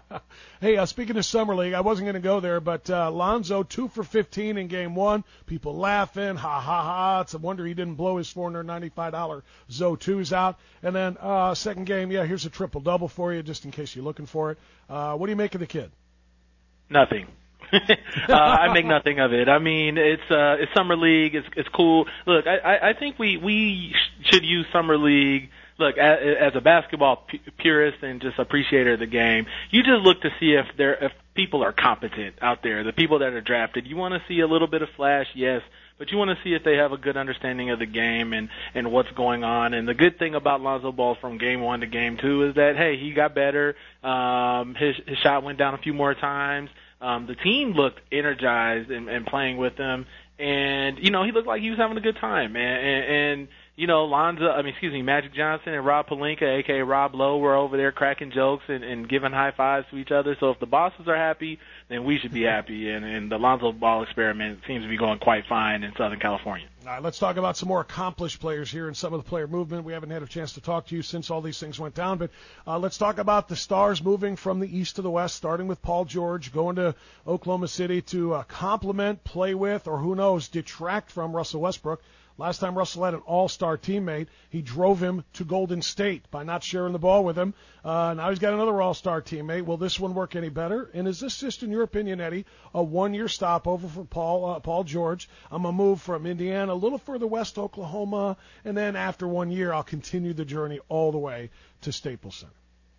Hey, uh, speaking of Summer League, I wasn't going to go there, but uh, Lonzo, two for fifteen in game one. People laughing, ha, ha, ha. It's a wonder he didn't blow his four hundred ninety-five dollars Zo twos out. And then uh, second game, yeah, here's a triple-double for you, just in case you're looking for it. Uh, what do you make of the kid? Nothing. uh, I make nothing of it. I mean, it's uh, it's Summer League. It's it's cool. Look, I, I, I think we, we should use Summer League. Look, as a basketball purist and just appreciator of the game, you just look to see if there if people are competent out there. The people that are drafted, you want to see a little bit of flash, yes, but you want to see if they have a good understanding of the game and and what's going on. And the good thing about Lonzo Ball from game one to game two is that hey, he got better. Um, his his shot went down a few more times. Um, the team looked energized and, and playing with him, and you know he looked like he was having a good time. And, and, and you know, Lonzo, I mean, excuse me, Magic Johnson and Rob Pelinka, a k a. Rob Lowe, were over there cracking jokes and, and giving high fives to each other. So if the bosses are happy, then we should be happy. And, and the Lonzo Ball experiment seems to be going quite fine in Southern California. All right, let's talk about some more accomplished players here and some of the player movement. We haven't had a chance to talk to you since all these things went down, but uh, let's talk about the stars moving from the east to the west, starting with Paul George, going to Oklahoma City to uh, complement, play with, or who knows, detract from Russell Westbrook. Last time Russell had an all-star teammate, he drove him to Golden State by not sharing the ball with him. Uh, now he's got another all-star teammate. Will this one work any better? And is this just, in your opinion, Eddie, a one-year stopover for Paul uh, Paul George? I'm going to move from Indiana a little further west to Oklahoma, and then after one year I'll continue the journey all the way to Staples Center.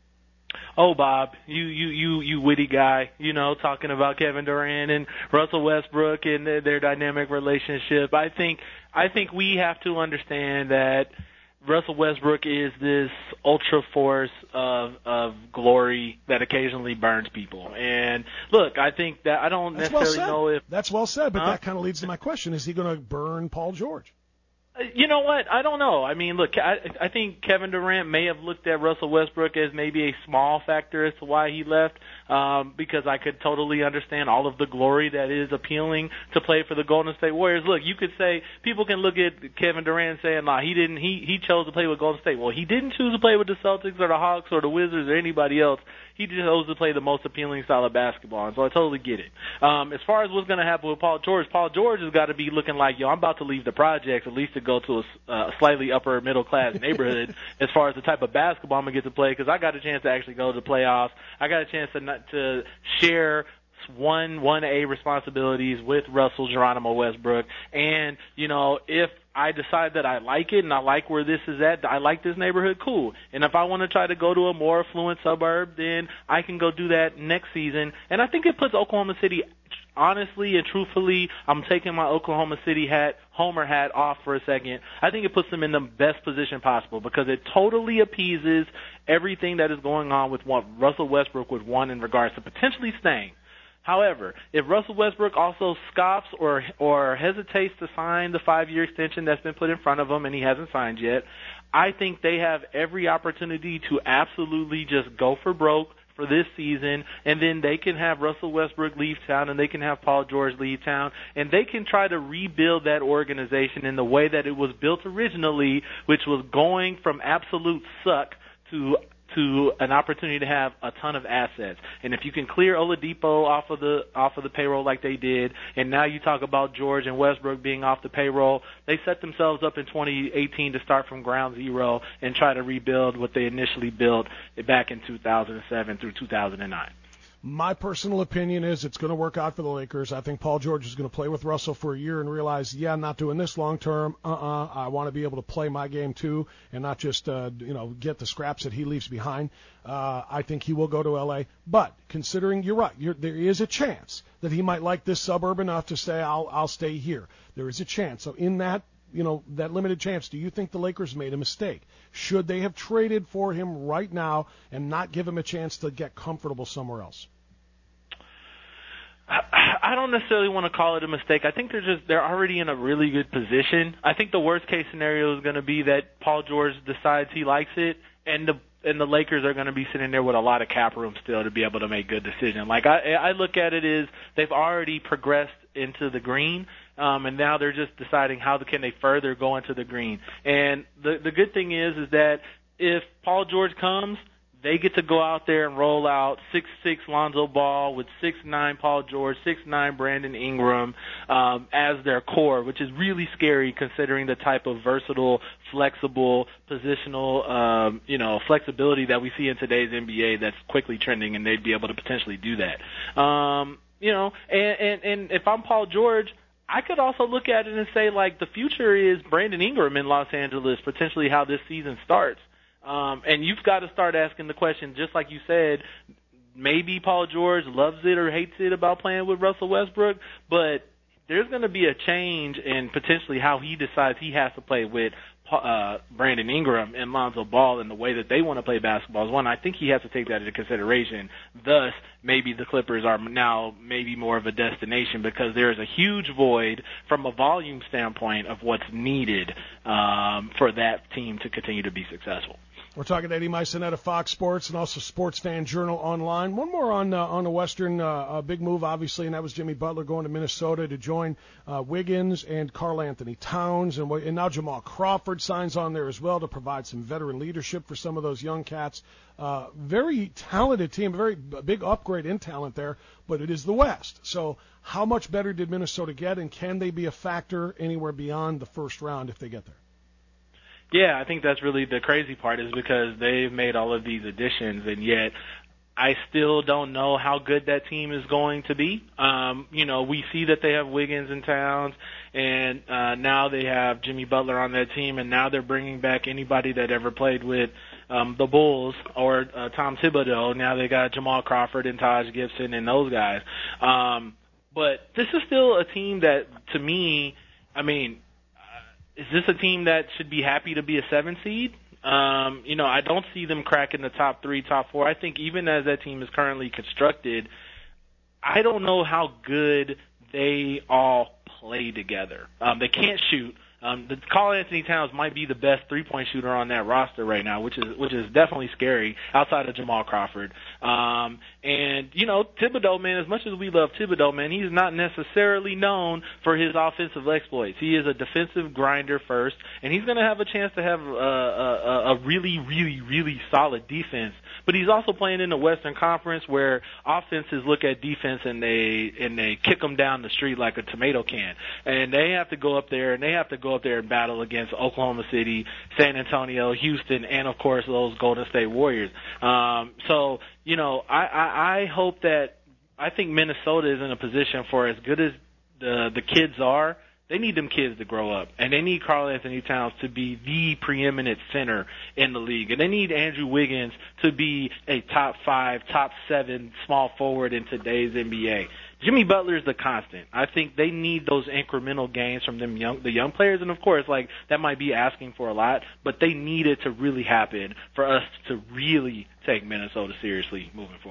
Oh, Bob, you, you, you, you witty guy, you know, talking about Kevin Durant and Russell Westbrook and their, their dynamic relationship. I think, I think we have to understand that Russell Westbrook is this ultra force of, of glory that occasionally burns people. And look, I think that I don't That's necessarily well know if that's well said, but huh? that kind of leads to my question: is he going to burn Paul George? You know what? I don't know. I mean, look, I, I think Kevin Durant may have looked at Russell Westbrook as maybe a small factor as to why he left, um, because I could totally understand all of the glory that is appealing to play for the Golden State Warriors. Look, you could say, people can look at Kevin Durant saying, nah, he didn't, he, he chose to play with Golden State. Well, he didn't choose to play with the Celtics or the Hawks or the Wizards or anybody else. He just chose to play the most appealing style of basketball, and so I totally get it. Um, as far as what's going to happen with Paul George, Paul George has got to be looking like, yo, I'm about to leave the projects, at least to go to a, a slightly upper middle class neighborhood as far as the type of basketball I'm going to get to play, because I got a chance to actually go to the playoffs. I got a chance to not, to share one one A responsibilities with Russell Geronimo Westbrook, and you know, if I decide that I like it and I like where this is at, I like this neighborhood, cool. And if I want to try to go to a more affluent suburb, then I can go do that next season. And I think it puts Oklahoma City, honestly and truthfully, I'm taking my Oklahoma City hat, Homer hat off for a second. I think it puts them in the best position possible, because it totally appeases everything that is going on with what Russell Westbrook would want in regards to potentially staying. However, if Russell Westbrook also scoffs or or hesitates to sign the five-year extension that's been put in front of him and he hasn't signed yet, I think they have every opportunity to absolutely just go for broke for this season, and then they can have Russell Westbrook leave town, and they can have Paul George leave town, and they can try to rebuild that organization in the way that it was built originally, which was going from absolute suck to to an opportunity to have a ton of assets. And if you can clear Oladipo off of the off of the payroll like they did, and now you talk about George and Westbrook being off the payroll, they set themselves up in twenty eighteen to start from ground zero and try to rebuild what they initially built back in two thousand seven through two thousand nine. My personal opinion is it's going to work out for the Lakers. I think Paul George is going to play with Russell for a year and realize, yeah, I'm not doing this long term. Uh-uh. I want to be able to play my game too and not just, uh, you know, get the scraps that he leaves behind. Uh, I think he will go to L A. But considering you're right, you're, there is a chance that he might like this suburb enough to say, I'll, I'll stay here. There is a chance. So in that, you know, that limited chance, do you think the Lakers made a mistake? Should they have traded for him right now and not give him a chance to get comfortable somewhere else? I don't necessarily want to call it a mistake. I think they're just they're already in a really good position. I think the worst case scenario is going to be that Paul George decides he likes it, and the and the Lakers are going to be sitting there with a lot of cap room still to be able to make good decisions. Like I I look at it as they've already progressed into the green, um, and now they're just deciding how can they further go into the green. And the the good thing is is that if Paul George comes, they get to go out there and roll out six six Lonzo Ball with six nine Paul George, six nine Brandon Ingram um, as their core, which is really scary considering the type of versatile, flexible, positional, um, you know, flexibility that we see in today's N B A that's quickly trending, and they'd be able to potentially do that. Um, you know, and, and, and if I'm Paul George, I could also look at it and say, like, the future is Brandon Ingram in Los Angeles, potentially how this season starts. Um, and you've got to start asking the question, just like you said, maybe Paul George loves it or hates it about playing with Russell Westbrook, but there's going to be a change in potentially how he decides he has to play with uh, Brandon Ingram and Lonzo Ball and the way that they want to play basketball. One, I think he has to take that into consideration. Thus, maybe the Clippers are now maybe more of a destination because there is a huge void from a volume standpoint of what's needed um, for that team to continue to be successful. We're talking to Eddie Maisonet of Fox Sports and also Sports Fan Journal Online. One more on uh, on the Western, uh, a big move, obviously, and that was Jimmy Butler going to Minnesota to join uh, Wiggins and Karl Anthony Towns. And, and now Jamal Crawford signs on there as well to provide some veteran leadership for some of those young cats. Uh, very talented team, a very big upgrade in talent there, but it is the West. So how much better did Minnesota get, and can they be a factor anywhere beyond the first round if they get there? Yeah, I think that's really the crazy part is because they've made all of these additions, and yet I still don't know how good that team is going to be. Um, you know, we see that they have Wiggins and Towns, and uh, now they have Jimmy Butler on that team, and now they're bringing back anybody that ever played with um, the Bulls or uh, Tom Thibodeau. Now they got Jamal Crawford and Taj Gibson and those guys. Um, but this is still a team that, to me, I mean, is this a team that should be happy to be a seven seed? Um, you know, I don't see them cracking the top three, top four. I think even as that team is currently constructed, I don't know how good they all play together. Um, they can't shoot. Um, the Karl Anthony Towns might be the best three-point shooter on that roster right now, which is which is definitely scary outside of Jamal Crawford. Um, and, you know, Thibodeau, man, as much as we love Thibodeau, man, he's not necessarily known for his offensive exploits. He is a defensive grinder first, and he's going to have a chance to have a, a, a really, really, really solid defense. But he's also playing in the Western Conference where offenses look at defense and they and they kick them down the street like a tomato can. And they have to go up there and they have to go up there and battle against Oklahoma City, San Antonio, Houston, and, of course, those Golden State Warriors. Um, so, you know, I, I, I hope that I think Minnesota is in a position for as good as the, the kids are, they need them kids to grow up, and they need Karl Anthony Towns to be the preeminent center in the league, and they need Andrew Wiggins to be a top five, top seven small forward in today's N B A. Jimmy Butler is the constant. I think they need those incremental gains from them young, the young players, and of course, like that might be asking for a lot, but they need it to really happen for us to really take Minnesota seriously moving forward.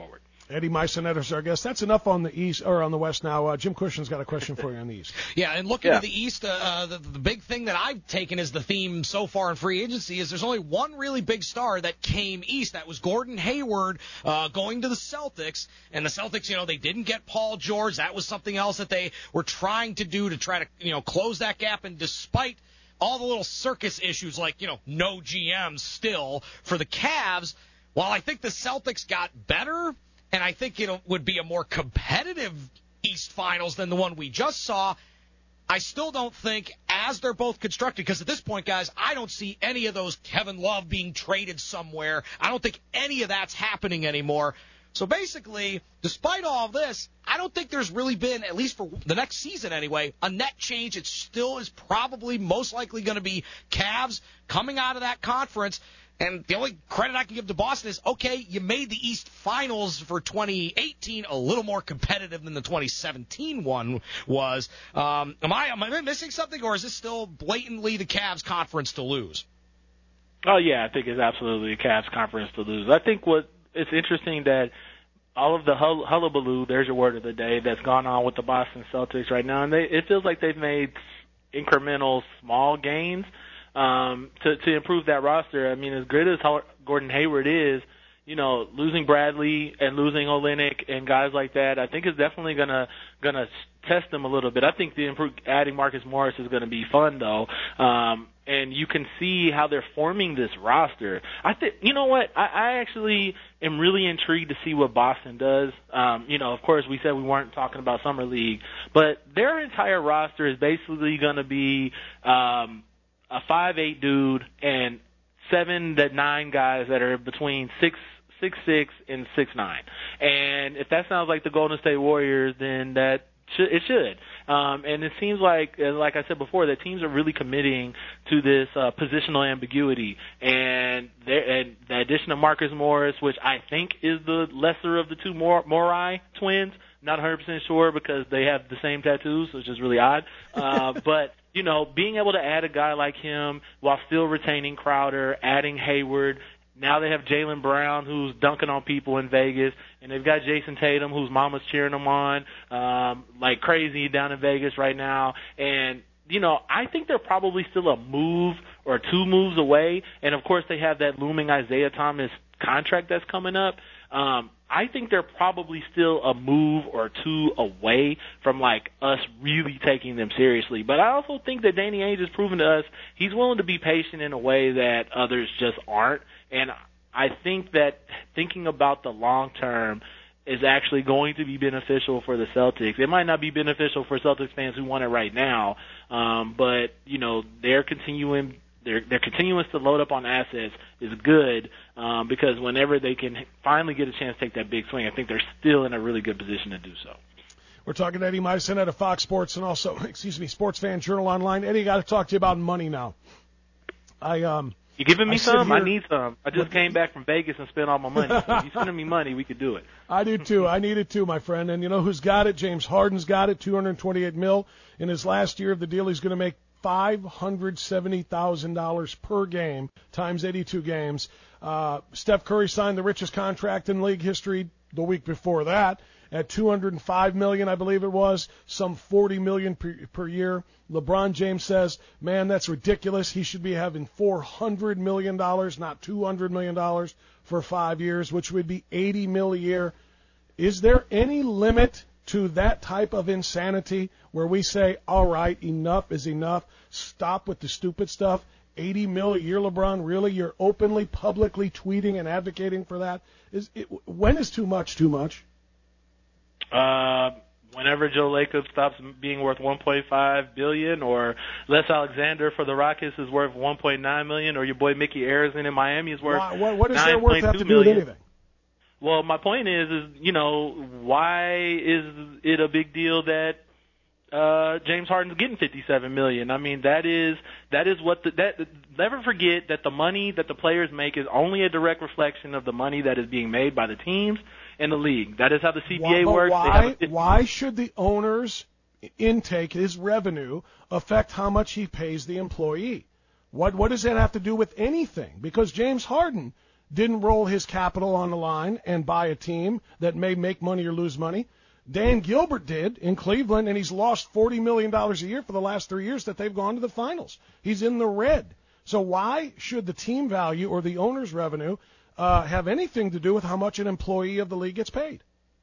Eddie Meisenet is our guest. That's enough on the East or on the West now. Uh, Jim Cushion's got a question for you on the East. Yeah, and looking Yeah. at the East, uh, uh, the, the big thing that I've taken as the theme so far in free agency is there's only one really big star that came East. That was Gordon Hayward uh, going to the Celtics. And the Celtics, you know, they didn't get Paul George. That was something else that they were trying to do to try to, you know, close that gap. And despite all the little circus issues like, you know, no G Ms still for the Cavs, while I think the Celtics got better, and I think it would be a more competitive East Finals than the one we just saw, I still don't think, as they're both constructed, because at this point, guys, I don't see any of those Kevin Love being traded somewhere. I don't think any of that's happening anymore. So basically, despite all of this, I don't think there's really been, at least for the next season anyway, a net change. It still is probably most likely going to be Cavs coming out of that conference. And the only credit I can give to Boston is, okay, you made the East Finals for twenty eighteen a little more competitive than the twenty seventeen one was. Um, am I am I missing something, or is this still blatantly the Cavs conference to lose? Oh, yeah, I think it's absolutely a Cavs conference to lose. I think what it's interesting that all of the hull- hullabaloo, there's your word of the day, that's gone on with the Boston Celtics right now, and they, it feels like they've made incremental small gains um, to, to improve that roster. I mean, as good as Ho- Gordon Hayward is, you know, losing Bradley and losing Olynyk and guys like that, I think is definitely gonna gonna test them a little bit. I think the improve, adding Marcus Morris is going to be fun though, um, and you can see how they're forming this roster. I think, you know what, I, I actually am really intrigued to see what Boston does. Um, you know, of course, we said we weren't talking about Summer League, but their entire roster is basically going to be um, a five eight dude and seven to nine guys that are between six. Six six and six nine, and if that sounds like the Golden State Warriors, then that should, it should. Um, and it seems like, like I said before, that teams are really committing to this uh, positional ambiguity, and, and the addition of Marcus Morris, which I think is the lesser of the two Mor- Morai twins. Not one hundred percent sure because they have the same tattoos, which is really odd. Uh, but you know, being able to add a guy like him while still retaining Crowder, adding Hayward. Now they have Jaylen Brown, who's dunking on people in Vegas, and they've got Jason Tatum, whose mama's cheering him on um, like crazy down in Vegas right now. And, you know, I think they're probably still a move or two moves away. And, of course, they have that looming Isaiah Thomas contract that's coming up. Um, I think they're probably still a move or two away from, like, us really taking them seriously. But I also think that Danny Ainge has proven to us he's willing to be patient in a way that others just aren't. And I think that thinking about the long term is actually going to be beneficial for the Celtics. It might not be beneficial for Celtics fans who want it right now, um, but you know they're continuing they're they're continuing to load up on assets is good um, because whenever they can finally get a chance to take that big swing, I think they're still in a really good position to do so. We're talking to Eddie Meisenet of Fox Sports and also, excuse me, Sports Fan Journal Online. Eddie, got to talk to you about money now. I um. You giving me I some? here, I need some. I just came back from Vegas and spent all my money. So if you sending me money, we could do it. I do too. I need it too, my friend. And you know who's got it? James Harden's got it. two hundred twenty-eight mil in his last year of the deal. He's going to make five hundred seventy thousand dollars per game times eighty-two games. Uh, Steph Curry signed the richest contract in league history the week before that at two hundred five million dollars, I believe it was, some forty million dollars per, per year. LeBron James says, man, that's ridiculous. He should be having four hundred million dollars, not two hundred million dollars for five years, which would be eighty mil a year. Is there any limit to that type of insanity where we say, all right, enough is enough, stop with the stupid stuff? eighty mil a year, LeBron, really? You're openly, publicly tweeting and advocating for that? Is it, when is too much too much? Uh, whenever Joe Lacob stops being worth one point five billion dollars, or Les Alexander for the Rockets is worth one point nine million dollars, or your boy Mickey Arison in Miami is worth Why, what, what does their worth have to do with anything? Well, my point is, is you know, why is it a big deal that uh, James Harden's getting fifty-seven million dollars? I mean, that is that is what the, that. Never forget that the money that the players make is only a direct reflection of the money that is being made by the teams and the league. That is how the C B A why, works. Why, a, why should the owner's intake, his revenue, affect how much he pays the employee? What what does that have to do with anything? Because James Harden didn't roll his capital on the line and buy a team that may make money or lose money. Dan Gilbert did in Cleveland, and he's lost forty million dollars a year for the last three years that they've gone to the finals. He's in the red. So why should the team value or the owner's revenue uh, have anything to do with how much an employee of the league gets paid?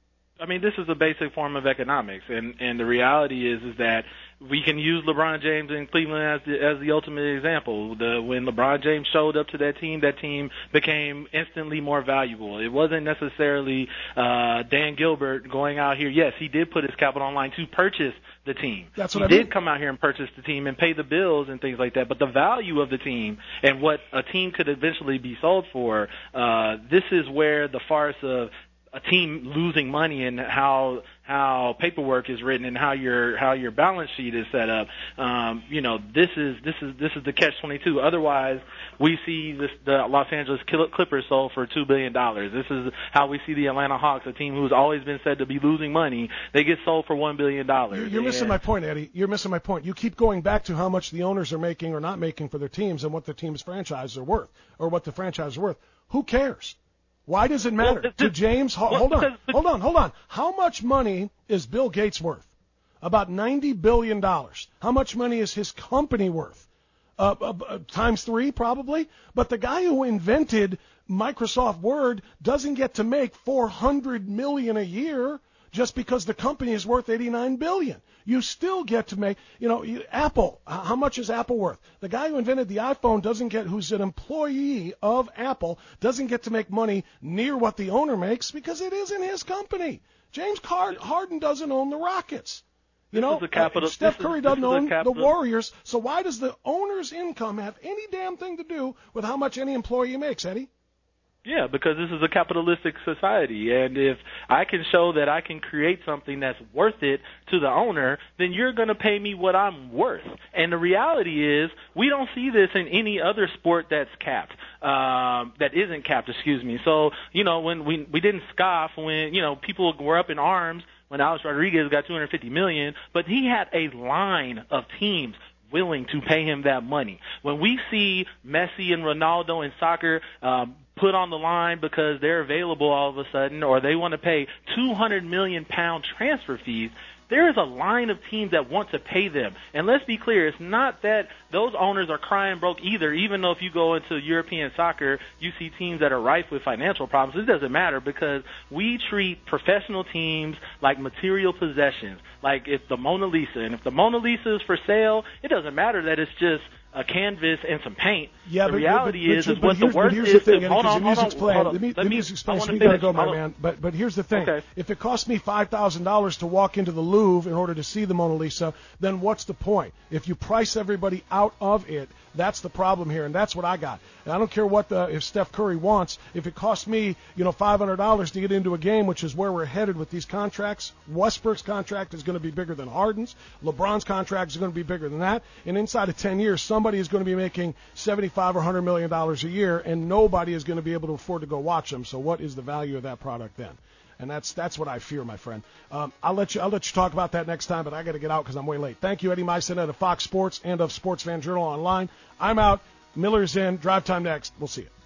I mean, this is a basic form of economics, and, and the reality is is that we can use LeBron James in Cleveland as the, as the ultimate example. The, when LeBron James showed up to that team, that team became instantly more valuable. It wasn't necessarily uh, Dan Gilbert going out here. Yes, he did put his capital on line to purchase the team. That's what he I mean. did come out here and purchase the team and pay the bills and things like that. But the value of the team and what a team could eventually be sold for, uh, this is where the farce of a team losing money and how how paperwork is written and how your how your balance sheet is set up. Um, you know, this is this is this is the catch twenty-two. Otherwise, we see this, the Los Angeles Clippers sold for two billion dollars. This is how we see the Atlanta Hawks, a team who's always been said to be losing money. They get sold for one billion dollars. You're missing my point, Eddie. You're missing my point. You keep going back to how much the owners are making or not making for their teams and what their team's franchises are worth or what the franchise is worth. Who cares? Why does it matter? Well, to James, ho- well, hold on, because, hold on, hold on. How much money is Bill Gates worth? About ninety billion dollars. How much money is his company worth? Uh, uh, uh, times three, probably. But the guy who invented Microsoft Word doesn't get to make four hundred million dollars a year just because the company is worth eighty-nine billion dollars. You still get to make, you know, you, Apple, how much is Apple worth? The guy who invented the iPhone doesn't get, who's an employee of Apple, doesn't get to make money near what the owner makes because it isn't his company. James Harden doesn't own the Rockets. You know, capital, uh, Steph Curry is, doesn't own capital, the Warriors. So why does the owner's income have any damn thing to do with how much any employee makes, Eddie? Yeah, because this is a capitalistic society, and if I can show that I can create something that's worth it to the owner, then you're going to pay me what I'm worth. And the reality is we don't see this in any other sport that's capped, um, that isn't capped, excuse me. So, you know, when we, we didn't scoff when, you know, people were up in arms when Alex Rodriguez got two hundred fifty million dollars, but he had a line of teams willing to pay him that money. When we see Messi and Ronaldo in soccer um, put on the line because they're available all of a sudden, or they want to pay two hundred million pound transfer fees, there is a line of teams that want to pay them. And let's be clear, it's not that those owners are crying broke either, even though if you go into European soccer, you see teams that are rife with financial problems. It doesn't matter because we treat professional teams like material possessions, like it's the Mona Lisa. And if the Mona Lisa is for sale, it doesn't matter that it's just a canvas and some paint. Yeah, the but, reality but, but, is, but, is what but the worth here's is. The thing, to, hold on, the hold on, explain. hold on. Let me, Let let me me just explain. I So want we to gotta finish. go, my Hold man. But but here's the thing. Okay. If it costs me five thousand dollars to walk into the Louvre in order to see the Mona Lisa, then what's the point? If you price everybody out of it, that's the problem here, and that's what I got. And I don't care what the if Steph Curry wants. If it costs me, you know, five hundred dollars to get into a game, which is where we're headed with these contracts, Westbrook's contract is going to be bigger than Harden's. LeBron's contract is going to be bigger than that. And inside of ten years, somebody is going to be making seventy-five or one hundred million dollars a year, and nobody is going to be able to afford to go watch them. So what is the value of that product then? And that's that's what I fear, my friend. Um, I'll let you I'll let you talk about that next time, but I got to get out because I'm way late. Thank you, Eddie Meisen of Fox Sports and of Sports Fan Journal Online. I'm out. Miller's in. Drive Time next. We'll see you.